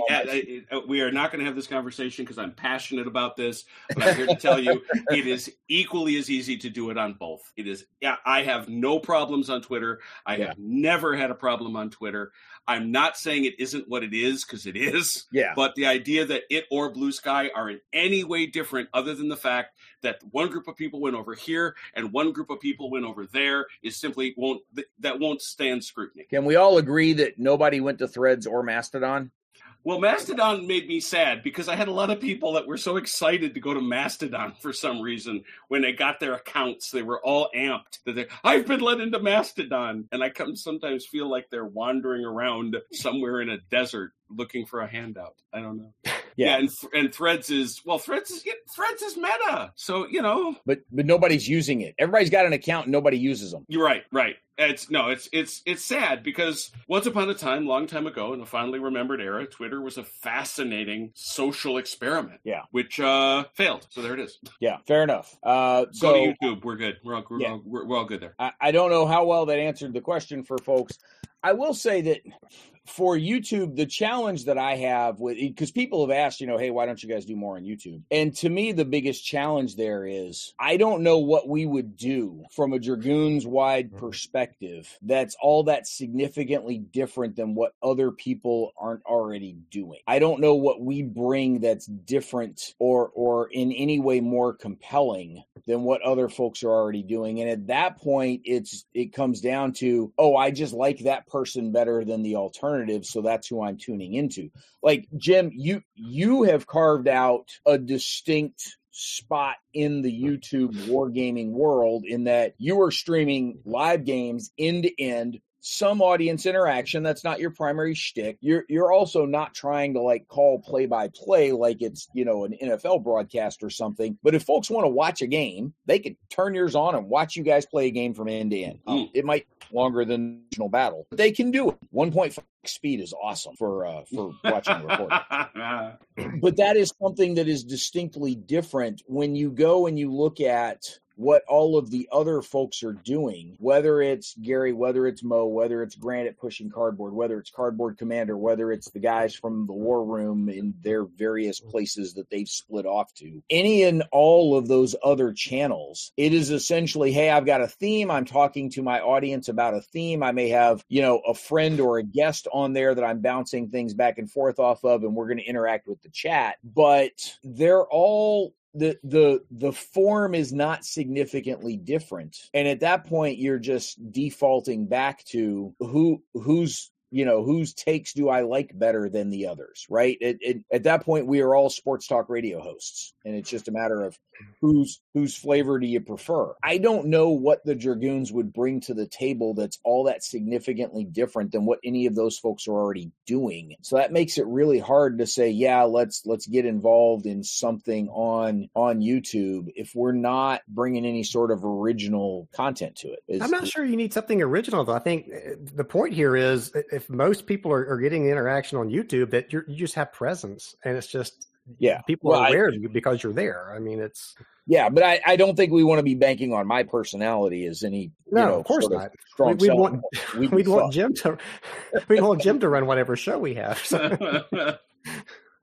We are not going to have this conversation because I'm passionate about this, but I'm here to tell you it is equally as easy to do it on both. It is. Yeah, I have no problems on Twitter. I yeah. have never had a problem on Twitter. I'm not saying it isn't what it is, because it is. Yeah. But the idea that it or Blue Sky are in any way different, other than the fact that one group of people went over here and one group of people went over there, is simply won't that won't stand scrutiny. Can we all agree that nobody went to Threads or Mastodon? Well, Mastodon made me sad because I had a lot of people that were so excited to go to Mastodon for some reason. When they got their accounts, they were all amped that they, I've been let into Mastodon. And I come sometimes feel like they're wandering around somewhere in a desert looking for a handout. I don't know. Yeah, yeah and and Threads is well, Threads is Threads is meta. So, you know, but but nobody's using it. Everybody's got an account and nobody uses them. You're right, right. It's no, it's it's it's sad because once upon a time, long time ago, in a fondly remembered era, Twitter was a fascinating social experiment. Yeah, which uh, failed. So there it is. Yeah, fair enough. Uh, so go to YouTube. We're good. We're all we're, yeah. all, we're, we're all good there. I, I don't know how well that answered the question for folks. I will say that for YouTube, the challenge that I have with, because people have asked, you know, hey, why don't you guys do more on YouTube? And to me, the biggest challenge there is I don't know what we would do from a Dragoons wide perspective that's all that significantly different than what other people aren't already doing. I don't know what we bring that's different or or in any way more compelling than what other folks are already doing. And at that point, it's it comes down to, oh, I just like that person better than the alternative, so that's who I'm tuning into. Like, Jim, you you have carved out a distinct spot in the YouTube wargaming world in that you are streaming live games end to end, some audience interaction. That's not your primary shtick. You're you're also not trying to like call play by play like it's, you know, an N F L broadcast or something. But if folks want to watch a game, they could turn yours on and watch you guys play a game from end to end. Um, it might be longer than the original battle, but they can do it. one point five speed is awesome for uh, for watching the recording. But that is something that is distinctly different when you go and you look at what all of the other folks are doing, whether it's Gary, whether it's Mo, whether it's Grant at Pushing Cardboard, whether it's Cardboard Commander, whether it's the guys from the War Room in their various places that they've split off to. Any and all of those other channels, it is essentially, hey, I've got a theme. I'm talking to my audience about a theme. I may have, you know, a friend or a guest on there that I'm bouncing things back and forth off of, and we're going to interact with the chat. But they're all The, the the form is not significantly different. And at that point, you're just defaulting back to who who's, you know, whose takes do I like better than the others, right? It, it, at that point, we are all sports talk radio hosts, and it's just a matter of whose whose flavor do you prefer? I don't know what the Dragoons would bring to the table that's all that significantly different than what any of those folks are already doing. So that makes it really hard to say, yeah, let's let's get involved in something on on YouTube if we're not bringing any sort of original content to it. It's, I'm not sure you need something original, though. I think the point here is if most people are, are getting the interaction on YouTube, that you're, you just have presence, and it's just yeah, people well, are aware I, of you because you're there. I mean, it's yeah, but I, I don't think we want to be banking on my personality as any. No, you know, of course sort not. Of strong we, we want we we want Jim to we want Jim to run whatever show we have. So.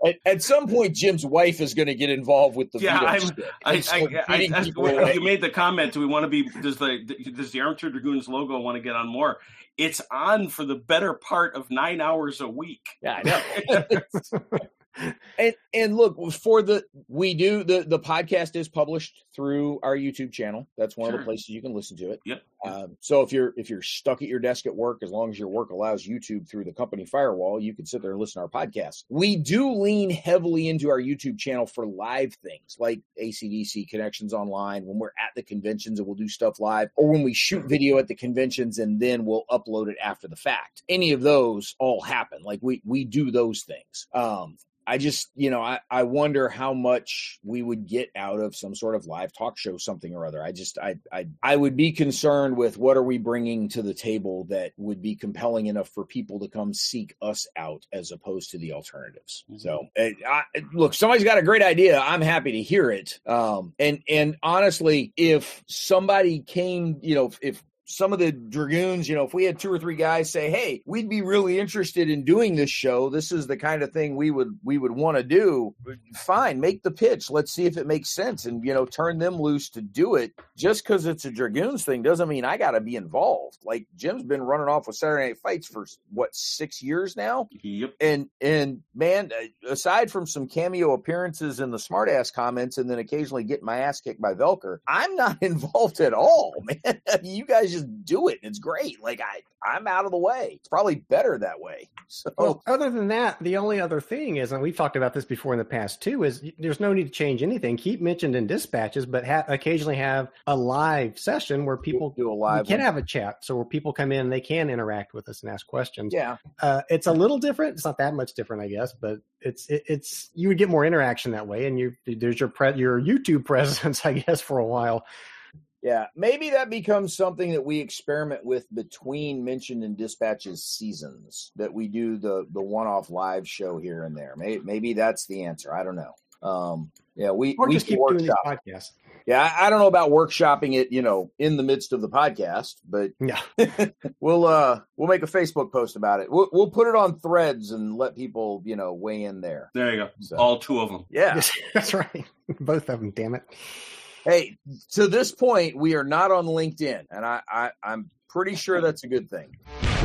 At, at some point, Jim's wife is going to get involved with the yeah. veto I'm, stick I, and start I, I, beating I, people I, away. you made the comment. Do we want to be? Does the does the Armchair Dragoons logo want to get on more? It's on for the better part of nine hours a week. Yeah, I know. And and look, for the we do the the podcast is published through our YouTube channel. That's one Sure. of the places you can listen to it. Yep. Um, so if you're if you're stuck at your desk at work, as long as your work allows YouTube through the company firewall, you can sit there and listen to our podcast. We do lean heavily into our YouTube channel for live things like A C D C Connections Online when we're at the conventions and we'll do stuff live, or when we shoot video at the conventions and then we'll upload it after the fact. Any of those all happen. Like we we do those things. Um, I just, you know, I, I wonder how much we would get out of some sort of live talk show, something or other. I just, I, I, I would be concerned with what are we bringing to the table that would be compelling enough for people to come seek us out as opposed to the alternatives. Mm-hmm. So, I, I, look, somebody's got a great idea. I'm happy to hear it. Um, and, and honestly, if somebody came, you know, if, some of the Dragoons, you know, if we had two or three guys say, hey, we'd be really interested in doing this show, this is the kind of thing we would we would want to do, fine, make the pitch. Let's see if it makes sense and, you know, turn them loose to do it. Just because it's a Dragoons thing doesn't mean I got to be involved. Like Jim's been running off with Saturday Night Fights for, what, six years now? Yep. And, and man, aside from some cameo appearances in the smartass comments and then occasionally getting my ass kicked by Velker, I'm not involved at all, man. You guys just do it. It's great. Like I, I'm out of the way. It's probably better that way. So, well, other than that, the only other thing is, and we've talked about this before in the past too, is there's no need to change anything. Keep mentioned in dispatches, but ha- occasionally have a live session where people do a live. We can one. have a chat, so where people come in, they can interact with us and ask questions. Yeah, uh, it's a little different. It's not that much different, I guess, but it's it, it's you would get more interaction that way, and you there's your pre- your YouTube presence, I guess, for a while. Yeah, maybe that becomes something that we experiment with between Mentioned in Dispatches seasons, that we do the the one-off live show here and there. Maybe, maybe that's the answer. I don't know. Um, yeah, we or we just keep workshop. doing these podcasts. Yeah, I, I don't know about workshopping it, you know, in the midst of the podcast, but yeah, we'll uh we'll make a Facebook post about it. We'll we'll put it on Threads and let people, you know, weigh in there. There you go. So, all two of them. Yeah, yes, that's right. Both of them. Damn it. Hey, to this point, we are not on LinkedIn, and I, I, I'm pretty sure that's a good thing.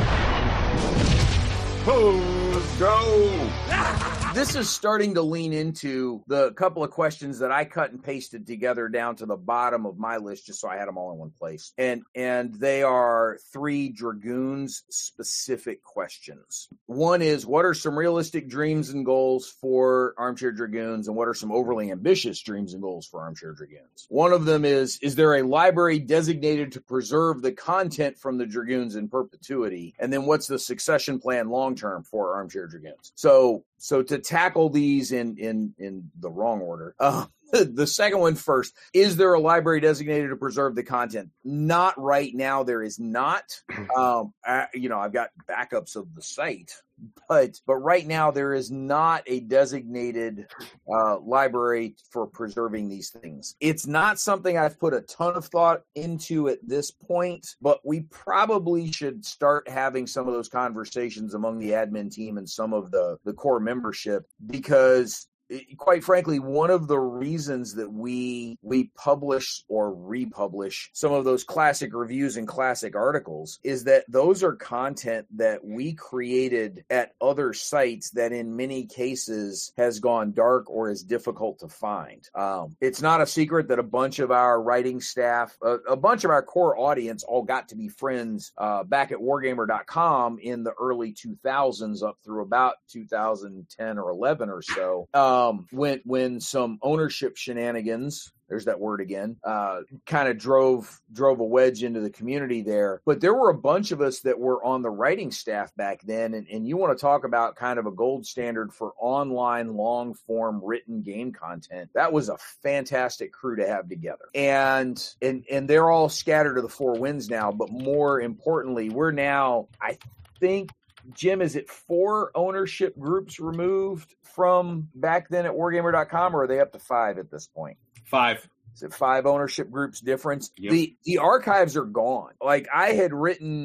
Oh, let's go. This is starting to lean into the couple of questions that I cut and pasted together down to the bottom of my list just so I had them all in one place. And and they are three Dragoons specific questions. One is, what are some realistic dreams and goals for Armchair Dragoons, and what are some overly ambitious dreams and goals for Armchair Dragoons? One of them is, is there a library designated to preserve the content from the Dragoons in perpetuity? And then what's the succession plan long term for Armchair Dragoons? So So to tackle these in in in the wrong order, uh, the second one first, is there a library designated to preserve the content? Not right now. There is not. Um, I, you know, I've got backups of the site, but but right now there is not a designated uh, library for preserving these things. It's not something I've put a ton of thought into at this point, but we probably should start having some of those conversations among the admin team and some of the, the core membership, because quite frankly, one of the reasons that we we publish or republish some of those classic reviews and classic articles is that those are content that we created at other sites that in many cases has gone dark or is difficult to find. Um, it's not a secret that a bunch of our writing staff, a, a bunch of our core audience all got to be friends uh, back at wargamer dot com in the early two thousands up through about two thousand ten or eleven or so. Um, Um, when when some ownership shenanigans, there's that word again, uh, kind of drove drove a wedge into the community there. But there were a bunch of us that were on the writing staff back then, and, and you want to talk about kind of a gold standard for online long form written game content. That was a fantastic crew to have together, and and and they're all scattered to the four winds now. But more importantly, we're now, I think, Jim, is it four ownership groups removed from back then at wargamer dot com, or are they up to five at this point? Five. Is it five ownership groups difference? Yep. The the archives are gone. Like, I had written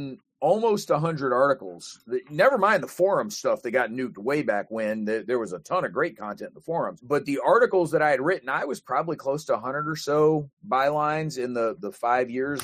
almost one hundred articles. Never mind the forum stuff that got nuked way back when. There was a ton of great content in the forums. But the articles that I had written, I was probably close to one hundred or so bylines in the, the five years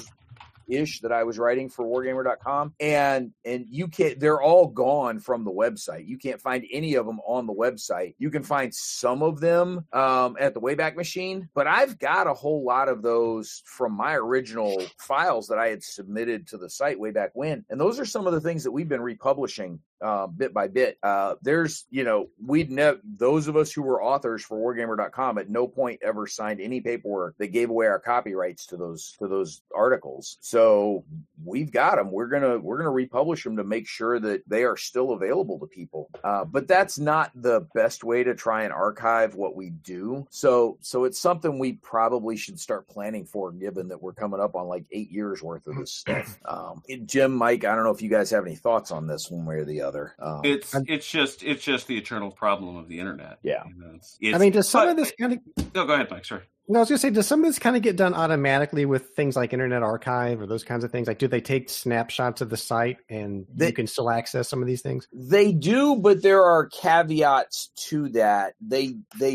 ish that I was writing for wargamer dot com, and and you can't, they're all gone from the website. You can't find any of them on the website. You can find some of them um, at the Wayback Machine, but I've got a whole lot of those from my original files that I had submitted to the site way back when, and those are some of the things that we've been republishing uh, bit by bit. Uh, there's, you know, we'd never, those of us who were authors for wargamer dot com at no point ever signed any paperwork that gave away our copyrights to those to those articles. So So we've got them. We're gonna we're gonna republish them to make sure that they are still available to people. Uh, but that's not the best way to try and archive what we do. So so it's something we probably should start planning for, given that we're coming up on like eight years worth of this stuff. Um, Jim, Mike, I don't know if you guys have any thoughts on this one way or the other. Um, it's it's just it's just the eternal problem of the internet. Yeah. You know, it's, it's, I mean, does some but, of this kind of? No, go ahead, Mike. Sorry. No, I was going to say, does some of this kind of get done automatically with things like Internet Archive or those kinds of things? Like, do they take snapshots of the site and they, you can still access some of these things? They do, but there are caveats to that. They they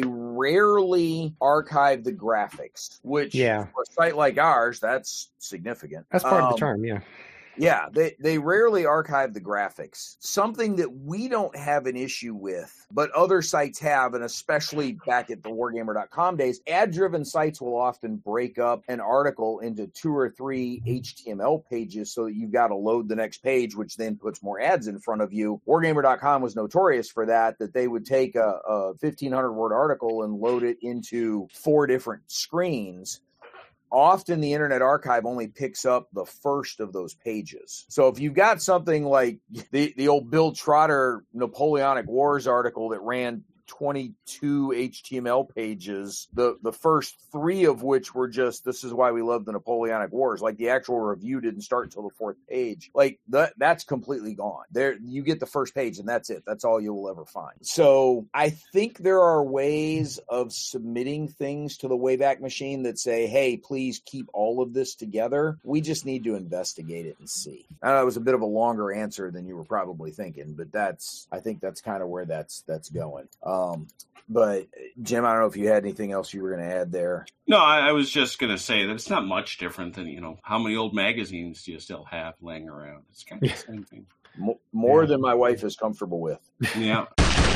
rarely archive the graphics, which yeah. for a site like ours, that's significant. That's part um, of the charm, yeah. Yeah, they, they rarely archive the graphics. Something that we don't have an issue with, but other sites have, and especially back at the wargamer dot com days, ad-driven sites will often break up an article into two or three H T M L pages so that you've got to load the next page, which then puts more ads in front of you. wargamer dot com was notorious for that, that they would take a, a fifteen hundred word article and load it into four different screens. Often the Internet Archive only picks up the first of those pages. So if you've got something like the, the old Bill Trotter Napoleonic Wars article that ran twenty-two H T M L pages, the, the first three of which were just, this is why we love the Napoleonic Wars. Like the actual review didn't start until the fourth page. Like that, that's completely gone. There, you get the first page and that's it. That's all you will ever find. So I think there are ways of submitting things to the Wayback Machine that say, hey, please keep all of this together. We just need to investigate it and see. I know it was a bit of a longer answer than you were probably thinking, but that's, I think that's kind of where that's, that's going. Um, but Jim, I don't know if you had anything else you were going to add there. No, I, I was just going to say that it's not much different than, you know, how many old magazines do you still have laying around? It's kind of the same thing. M- more yeah. than my wife is comfortable with. Yeah.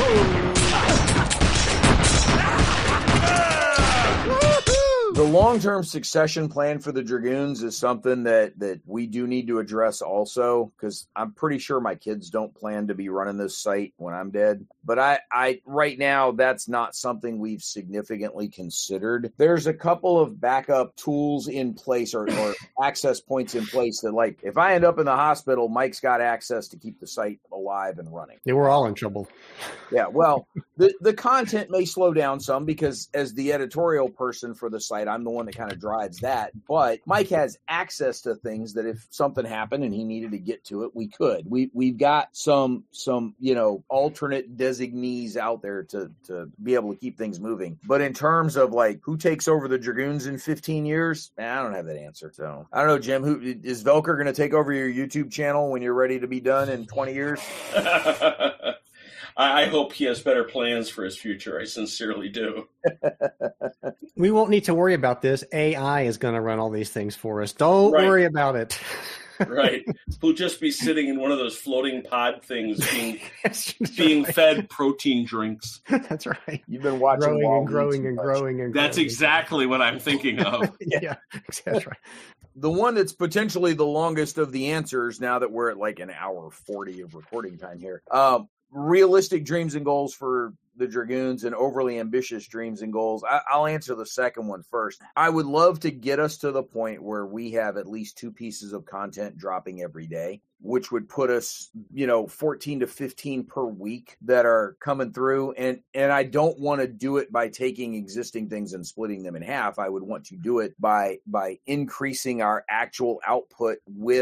The long-term succession plan for the Dragoons is something that, that we do need to address also, because I'm pretty sure my kids don't plan to be running this site when I'm dead. But I, I right now, that's not something we've significantly considered. There's a couple of backup tools in place or, or access points in place that, like, if I end up in the hospital, Mike's got access to keep the site alive and running. Yeah, we're all in trouble. Yeah, well, the, the content may slow down some because as the editorial person for the site, I'm the one that kind of drives that. But Mike has access to things that if something happened and he needed to get to it, we could. We, we've got some, some you know, alternate designees out there to, to be able to keep things moving. But in terms of, like, who takes over the Dragoons in fifteen years, I don't have that answer. So I don't know, Jim, who is Velker going to take over your YouTube channel when you're ready to be done in twenty years? I hope he has better plans for his future. I sincerely do. We won't need to worry about this. A I is going to run all these things for us. Don't right. worry about it. Right. He'll just be sitting in one of those floating pod things being being right. fed protein drinks. That's right. You've been watching growing and growing and growing and That's growing. exactly what I'm thinking of. Yeah, that's right. The one that's potentially the longest of the answers, now that we're at like an hour forty of recording time here, um, realistic dreams and goals for the Dragoons and overly ambitious dreams and goals. I, I'll answer the second one first. I would love to get us to the point where we have at least two pieces of content dropping every day, which would put us, you know, fourteen to fifteen per week that are coming through. And, and I don't want to do it by taking existing things and splitting them in half. I would want to do it by, by increasing our actual output with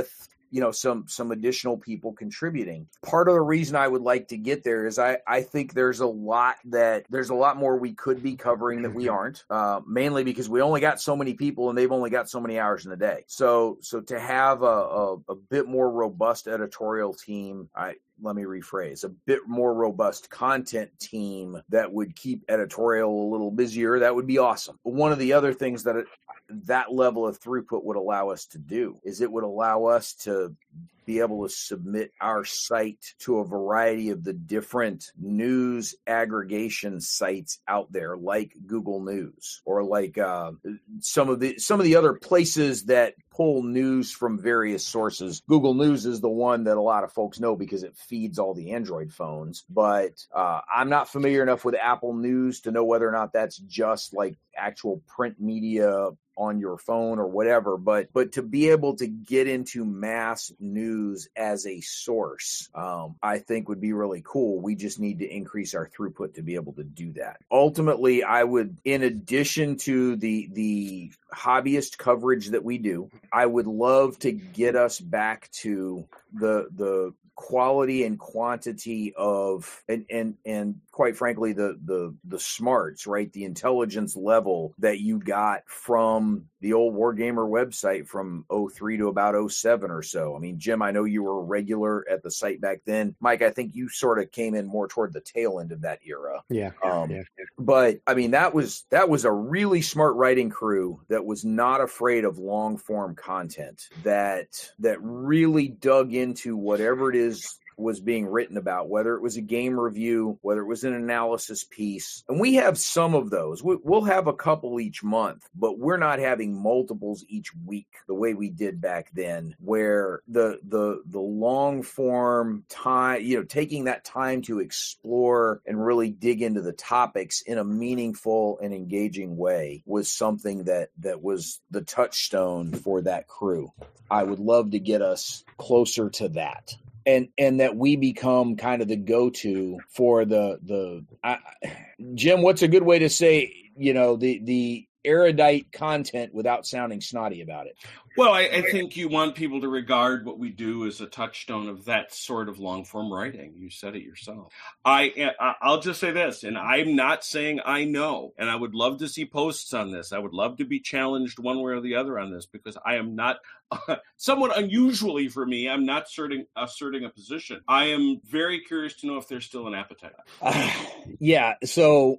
you know, some some additional people contributing. Part of the reason I would like to get there is I, I think there's a lot that there's a lot more we could be covering that we aren't, uh, mainly because we only got so many people and they've only got so many hours in the day. So so to have a, a, a bit more robust editorial team, I let me rephrase, a bit more robust content team that would keep editorial a little busier, that would be awesome. But one of the other things that it, that level of throughput would allow us to do is it would allow us to be able to submit our site to a variety of the different news aggregation sites out there, like Google News or like uh, some of the some of the other places that pull news from various sources. Google News is the one that a lot of folks know because it feeds all the Android phones. But uh, I'm not familiar enough with Apple News to know whether or not that's just like actual print media on your phone or whatever, but but to be able to get into mass news as a source, um, I think would be really cool. We just need to increase our throughput to be able to do that. Ultimately, I would, in addition to the the hobbyist coverage that we do, I would love to get us back to the the quality and quantity of and and and quite frankly the the the smarts, right, the intelligence level that you got from the old Wargamer website from oh three to about oh seven or so. I mean, Jim, I know you were a regular at the site back then. Mike, I think you sort of came in more toward the tail end of that era. Yeah. Um, yeah. But I mean, that was that was a really smart writing crew that was not afraid of long form content, that that really dug into whatever it is was being written about, whether it was a game review, whether it was an analysis piece. And we have some of those. We'll have a couple each month, but we're not having multiples each week the way we did back then, where the the the long form time, you know, taking that time to explore and really dig into the topics in a meaningful and engaging way was something that that was the touchstone for that crew. I would love to get us closer to that. And and that we become kind of the go-to for the the I, Jim, what's a good way to say, you know, the the erudite content without sounding snotty about it? Well, I, I think you want people to regard what we do as a touchstone of that sort of long-form writing. You said it yourself. I, I'll just say this, and I'm not saying I know, and I would love to see posts on this. I would love to be challenged one way or the other on this, because I am not, uh, somewhat unusually for me, I'm not asserting, asserting a position. I am very curious to know if there's still an appetite. Uh, yeah, so...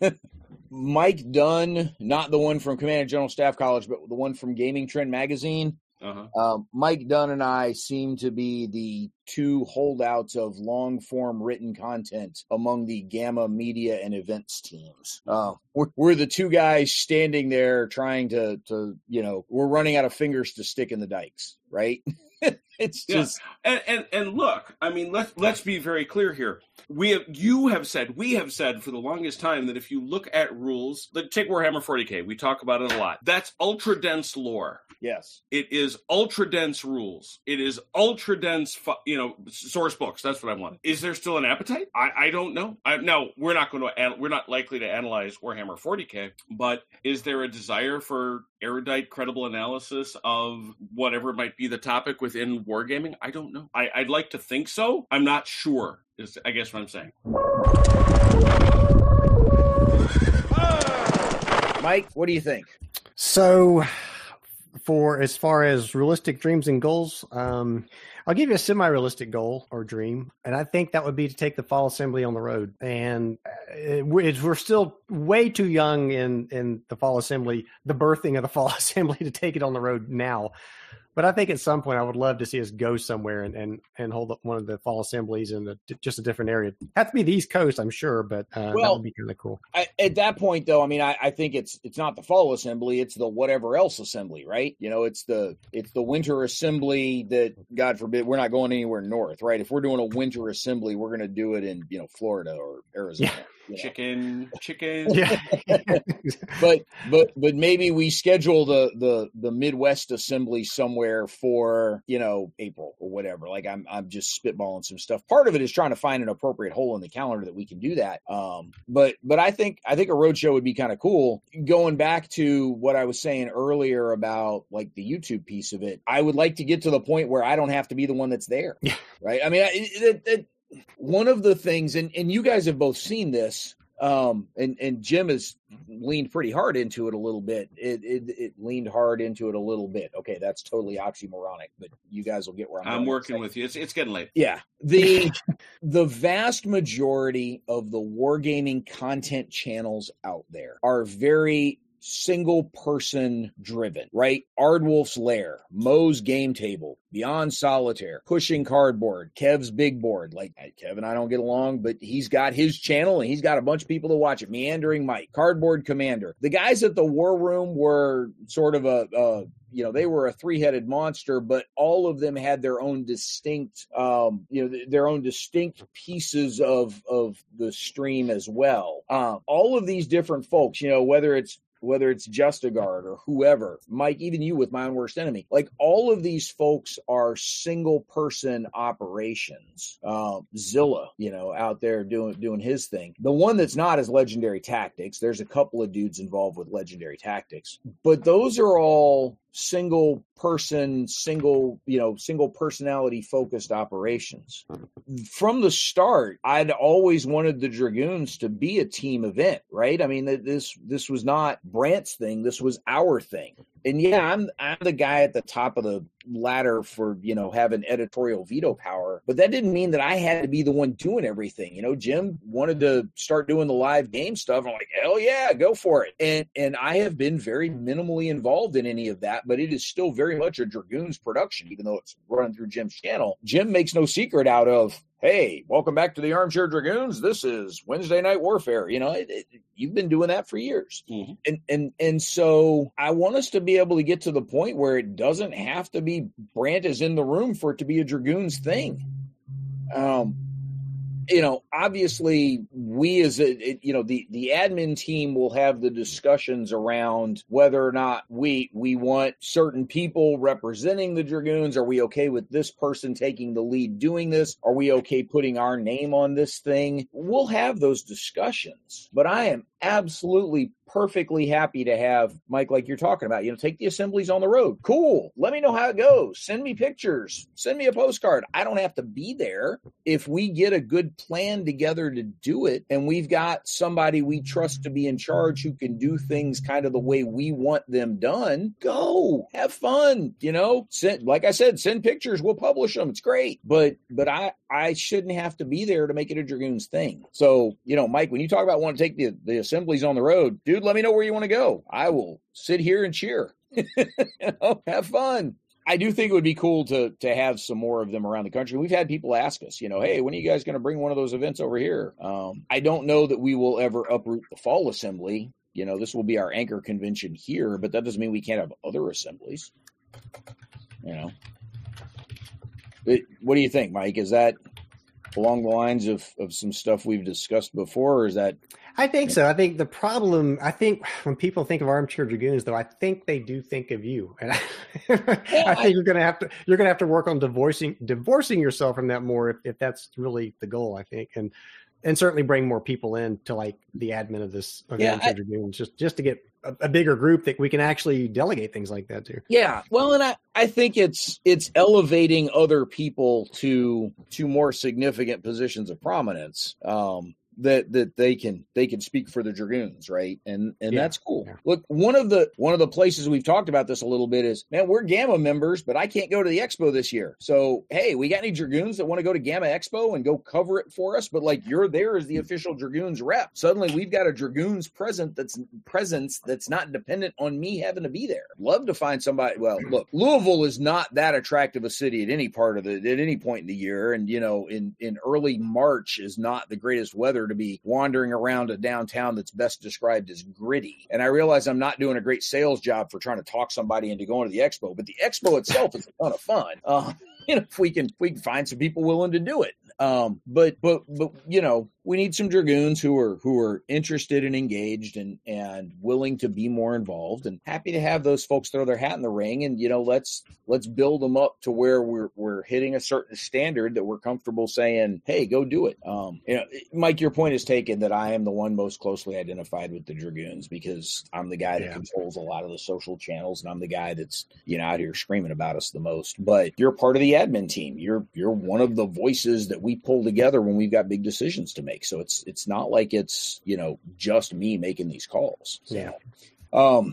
Mike Dunn, not the one from Command and General Staff College, but the one from Gaming Trend Magazine. Uh-huh. Uh, Mike Dunn and I seem to be the two holdouts of long-form written content among the Gamma media and events teams. Uh, we're, we're the two guys standing there trying to, to, you know, we're running out of fingers to stick in the dikes, right? It's just yeah. and, and and look, I mean, let's let's be very clear here. We have you have said we have said for the longest time that if you look at rules, like take Warhammer forty K, we talk about it a lot. That's ultra dense lore. Yes, it is ultra dense rules. It is ultra dense, you know, source books. That's what I want. Is there still an appetite? I, I don't know. I, now we're not going to we're not likely to analyze Warhammer forty K, but is there a desire for erudite, credible analysis of whatever might be the topic within wargaming? I don't know. I, I'd like to think so. I'm not sure, is I guess what I'm saying. Mike, what do you think? So, for as far as realistic dreams and goals, um, I'll give you a semi-realistic goal or dream, and I think that would be to take the Fall Assembly on the road. And it, we're still way too young in, in the Fall Assembly, the birthing of the Fall Assembly, to take it on the road now. But I think at some point I would love to see us go somewhere and, and, and hold up one of the fall assemblies in the, just a different area. Have to be the East Coast, I'm sure, but uh, well, that would be kind of cool. I, at that point, though, I mean, I, I think it's it's not the fall assembly; it's the whatever else assembly, right? You know, it's the it's the winter assembly that, God forbid, we're not going anywhere north, right? If we're doing a winter assembly, we're going to do it in, you know, Florida or Arizona. Yeah. You know? Chicken, chicken. Yeah. but but but maybe we schedule the the the Midwest assembly somewhere for, you know, April or whatever. Like I'm I'm just spitballing some stuff. Part of it is trying to find an appropriate hole in the calendar that we can do that. Um, but but I think I think a roadshow would be kind of cool. Going back to what I was saying earlier about like the YouTube piece of it, I would like to get to the point where I don't have to be the one that's there. Yeah. Right. I mean, it, it, it, one of the things, and, and you guys have both seen this, um, and, and Jim has leaned pretty hard into it a little bit. It, it it leaned hard into it a little bit. Okay, that's totally oxymoronic, but you guys will get where I'm I'm going working with you. It's it's getting late. Yeah. The the vast majority of the wargaming content channels out there are very single person driven, right? Ardwolf's Lair, Moe's Game Table, Beyond Solitaire, Pushing Cardboard, Kev's Big Board. Like Kev and I don't get along, but he's got his channel and he's got a bunch of people to watch it. Meandering Mike, Cardboard Commander. The guys at the War Room were sort of a, a you know, they were a three-headed monster, but all of them had their own distinct, um, you know, their own distinct pieces of of the stream as well. Um, all of these different folks, you know, whether it's whether it's Justagard or whoever, Mike, even you with My Own Worst Enemy, like all of these folks are single person operations. Uh, Zilla, you know, out there doing, doing his thing. The one that's not is Legendary Tactics. There's a couple of dudes involved with Legendary Tactics, but those are all single person, single, you know, single personality focused operations. From the start, I'd always wanted the Dragoons to be a team event, right? I mean, this, this was not Brant's thing. This was our thing. And yeah, I'm I'm the guy at the top of the ladder for, you know, having editorial veto power, but that didn't mean that I had to be the one doing everything. You know, Jim wanted to start doing the live game stuff. I'm like, hell yeah, go for it. And and I have been very minimally involved in any of that, but it is still very much a Dragoons production, even though it's running through Jim's channel. Jim makes no secret out of, hey, welcome back to the Armchair Dragoons. This is Wednesday Night Warfare. You know, it, it, you've been doing that for years. Mm-hmm. And, and, and so I want us to be able to get to the point where it doesn't have to be Brant is in the room for it to be a Dragoons thing. Um, you know, obviously we as a, it, you know, the, the admin team will have the discussions around whether or not we, we want certain people representing the Dragoons. Are we okay with this person taking the lead doing this? Are we okay putting our name on this thing? We'll have those discussions, but I am absolutely perfectly happy to have Mike, like you're talking about, you know, take the assemblies on the road. Cool. Let me know how it goes. Send me pictures. Send me a postcard. I don't have to be there. If we get a good plan together to do it, and we've got somebody we trust to be in charge who can do things kind of the way we want them done, go have fun. You know, send, like I said, send pictures. We'll publish them. It's great. But, but I, I shouldn't have to be there to make it a Dragoons thing. So, you know, Mike, when you talk about wanting to take the, the assemblies on the road, dude, let me know where you want to go. I will sit here and cheer. You know, have fun. I do think it would be cool to to have some more of them around the country. We've had people ask us, you know, hey, when are you guys going to bring one of those events over here? Um, I don't know that we will ever uproot the fall assembly. You know, this will be our anchor convention here, but that doesn't mean we can't have other assemblies. You know, it, what do you think, Mike? Is that along the lines of, of some stuff we've discussed before, or is that? I think so. I think the problem, I think when people think of Armchair Dragoons, though, I think they do think of you. And I, yeah, I think I, you're going to have to, you're going to have to work on divorcing, divorcing yourself from that more if, if that's really the goal, I think. And, and certainly bring more people in to like the admin of this of yeah, Armchair I, Dragoons, just, just to get a, a bigger group that we can actually delegate things like that to. Yeah. Well, and I, I think it's, it's elevating other people to, to more significant positions of prominence. Um, that that they can they can speak for the Dragoons, right? And and yeah. that's cool. Yeah. Look, one of the one of the places we've talked about this a little bit is, man, we're Gamma members, but I can't go to the expo this year. So, hey, we got any Dragoons that want to go to Gamma Expo and go cover it for us? But like, you're there as the official Dragoons rep. Suddenly, we've got a Dragoons present that's presence that's not dependent on me having to be there. Love to find somebody. Well, look, Louisville is not that attractive a city at any part of it at any point in the year, and you know, in in early March is not the greatest weather to be wandering around a downtown that's best described as gritty. And I realize I'm not doing a great sales job for trying to talk somebody into going to the expo, but the expo itself is a ton of fun. Uh, you know, if we can, if we can find some people willing to do it. Um, but but but you know, we need some Dragoons who are who are interested and engaged and and willing to be more involved, and happy to have those folks throw their hat in the ring. And you know, let's let's build them up to where we're we're hitting a certain standard that we're comfortable saying, hey, go do it. Um, you know, Mike, your point is taken that I am the one most closely identified with the Dragoons because I'm the guy that yeah. controls a lot of the social channels, and I'm the guy that's you know out here screaming about us the most. But you're part of the admin team. You're you're one of the voices that we pull together when we've got big decisions to make. So it's it's not like it's you know just me making these calls. So, yeah. Um.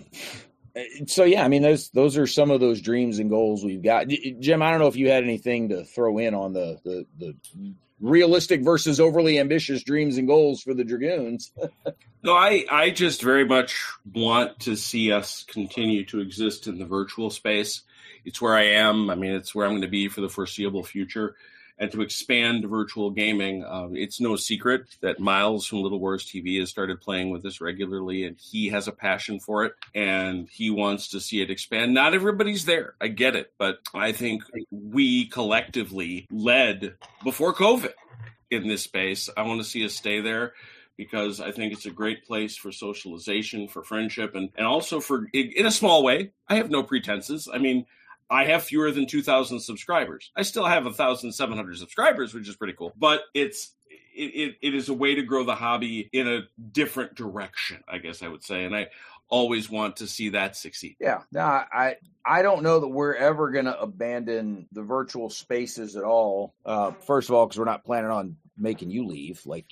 So yeah, I mean those those are some of those dreams and goals we've got. Jim, I don't know if you had anything to throw in on the the, the realistic versus overly ambitious dreams and goals for the Dragoons. No, I, I just very much want to see us continue to exist in the virtual space. It's where I am. I mean, it's where I'm going to be for the foreseeable future. And to expand virtual gaming, uh, it's no secret that Miles from Little Wars T V has started playing with us regularly, and he has a passion for it, and he wants to see it expand. Not everybody's there. I get it. But I think we collectively led before COVID in this space. I want to see us stay there, because I think it's a great place for socialization, for friendship, and, and also for, in a small way, I have no pretenses. I mean, I have fewer than two thousand subscribers. I still have one thousand seven hundred subscribers, which is pretty cool. But it's it, it, it is a way to grow the hobby in a different direction, I guess I would say. And I always want to see that succeed. Yeah. No, I I don't know that we're ever going to abandon the virtual spaces at all. Uh, first of all, because we're not planning on making you leave. Like,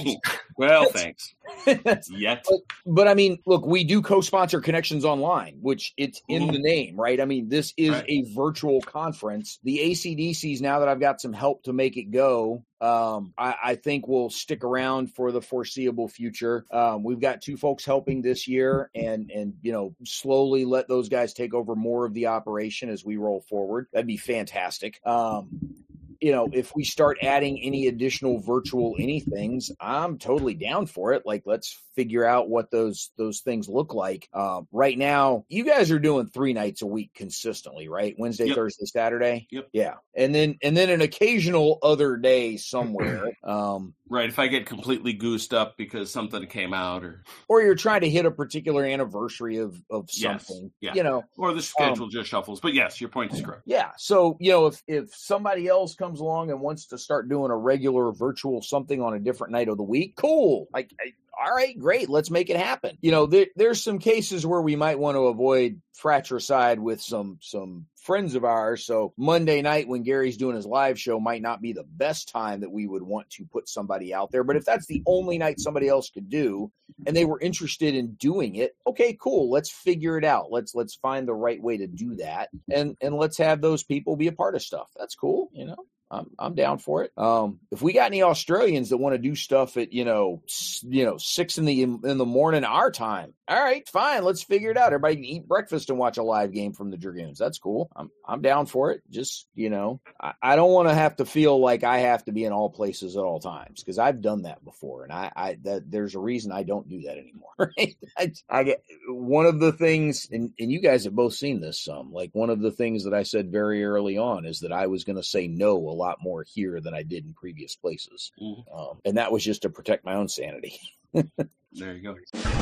well, thanks. Yet. But, but I mean, look, we do co-sponsor Connections Online, which it's in mm. the name, right? I mean, this is right. a virtual conference. The A C D Cs, now that I've got some help to make it go, um, I, I think will stick around for the foreseeable future. Um, we've got two folks helping this year, and and you know, slowly let those guys take over more of the operation as we roll forward. That'd be fantastic. Um, you know, if we start adding any additional virtual anythings, I'm totally down for it. Like, let's figure out what those those things look like. Um, right now, you guys are doing three nights a week consistently, right? Wednesday, yep. Thursday, Saturday. Yep. Yeah, and then and then an occasional other day somewhere. um, right. If I get completely goosed up because something came out, or or you're trying to hit a particular anniversary of of something, yes. yeah. you know, or the schedule um, just shuffles. But yes, your point is correct. Yeah. So you know, if if somebody else comes along and wants to start doing a regular virtual something on a different night of the week, cool. Like, I, all right, great. Let's make it happen. You know, there, there's some cases where we might want to avoid fratricide with some some friends of ours. So Monday night when Gary's doing his live show might not be the best time that we would want to put somebody out there. But if that's the only night somebody else could do and they were interested in doing it, okay, cool. Let's figure it out. Let's let's find the right way to do that. And and let's have those people be a part of stuff. That's cool, you know. I'm I'm down for it. Um, if we got any Australians that want to do stuff at you know s- you know six in the in the morning our time, all right, fine. Let's figure it out. Everybody can eat breakfast and watch a live game from the Dragoons. That's cool. I'm I'm down for it. Just you know, I, I don't want to have to feel like I have to be in all places at all times because I've done that before, and I I that there's a reason I don't do that anymore. Right? I, I get one of the things, and and you guys have both seen this some. Like one of the things that I said very early on is that I was going to say no a lot more here than I did in previous places. Mm-hmm. Um, and that was just to protect my own sanity. There you go.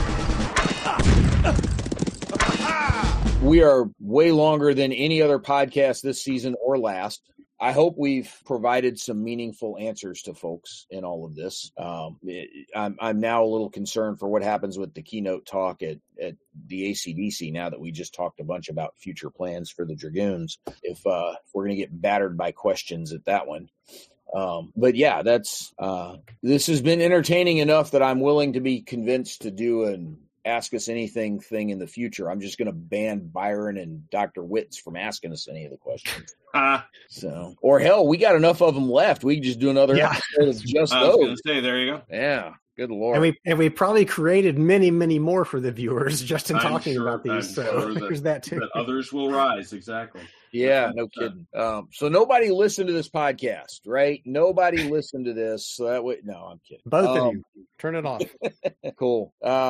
We are way longer than any other podcast this season or last. I hope we've provided some meaningful answers to folks in all of this. Um, it, I'm, I'm now a little concerned for what happens with the keynote talk at, at the A C D C now that we just talked a bunch about future plans for the Dragoons. If, uh, if we're going to get battered by questions at that one. Um, but yeah, that's uh, this has been entertaining enough that I'm willing to be convinced to do an Ask Us Anything thing in the future. I'm just going to ban Byron and Doctor Witz from asking us any of the questions. Uh, so, or hell, we got enough of them left. We can just do another yeah. episode of just I those. was going to say, there you go. Yeah. Good Lord. And we and we probably created many, many more for the viewers just in I'm talking sure, about these. I'm so sure there's that, that too. That others will rise. Exactly. Yeah, no kidding. Um, so nobody listened to this podcast, right? Nobody listened to this. So that way, no, I'm kidding. Both um, of you, turn it off. Cool. Uh,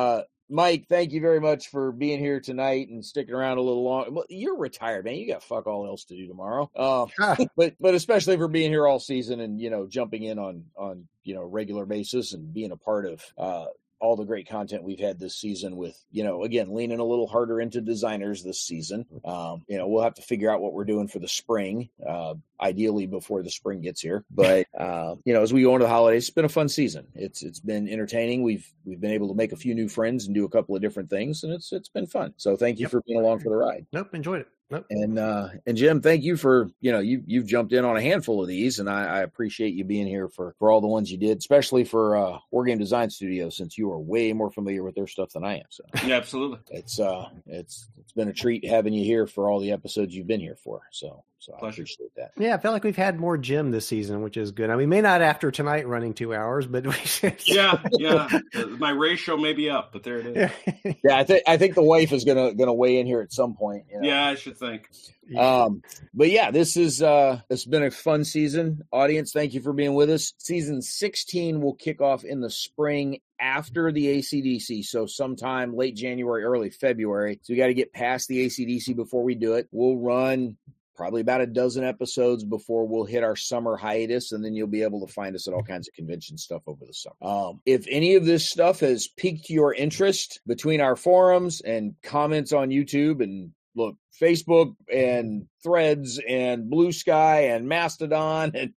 Mike, thank you very much for being here tonight and sticking around a little long. Well, you're retired, man. You got fuck all else to do tomorrow. Uh, but but especially for being here all season and, you know, jumping in on, on you know, regular basis and being a part of uh, all the great content we've had this season with, you know, again, leaning a little harder into designers this season. Um, you know, we'll have to figure out what we're doing for the spring, uh, ideally before the spring gets here. But, uh, you know, as we go into the holidays, it's been a fun season. It's It's been entertaining. We've we've been able to make a few new friends and do a couple of different things, and it's it's been fun. So thank you yep. for being along for the ride. Nope, enjoyed it. Nope. And uh, and Jim, thank you for, you know, you, you've jumped in on a handful of these, and I, I appreciate you being here for, for all the ones you did, especially for uh, War Game Design Studio, since you are way more familiar with their stuff than I am. So yeah, absolutely. It's uh, it's it's been a treat having you here for all the episodes you've been here for. So so I Pleasure. appreciate that. Yeah, I feel like we've had more Jim this season, which is good. I mean, may not after tonight running two hours, but we yeah, yeah. My ratio may be up, but there it is. Yeah, I think I think the wife is gonna gonna weigh in here at some point. You know? Yeah, I should think. Um, but yeah, this is uh, it's been a fun season. Audience, thank you for being with us. Season sixteen will kick off in the spring after the A C D C, so sometime late January, early February. So we got to get past the A C D C before we do it. We'll run probably about a dozen episodes before we'll hit our summer hiatus, and then you'll be able to find us at all kinds of convention stuff over the summer. Um, if any of this stuff has piqued your interest between our forums and comments on YouTube and look, Facebook and Threads and Blue Sky and Mastodon and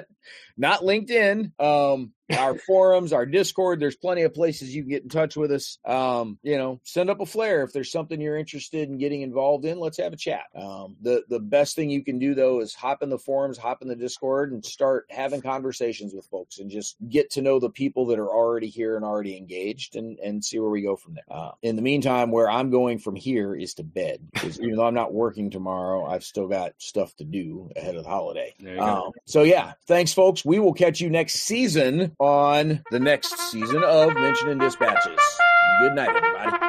not LinkedIn, um, our forums, our Discord, there's plenty of places you can get in touch with us. Um, you know, send up a flare if there's something you're interested in getting involved in. Let's have a chat. Um, the, the best thing you can do, though, is hop in the forums, hop in the Discord, and start having conversations with folks and just get to know the people that are already here and already engaged and, and see where we go from there. Uh, in the meantime, where I'm going from here is to bed, because even though I'm not working tomorrow, I've still got stuff to do ahead of the holiday. There you um, go. So, yeah, thanks, folks. We will catch you next season on the next season of Mention and Dispatches. Good night, everybody.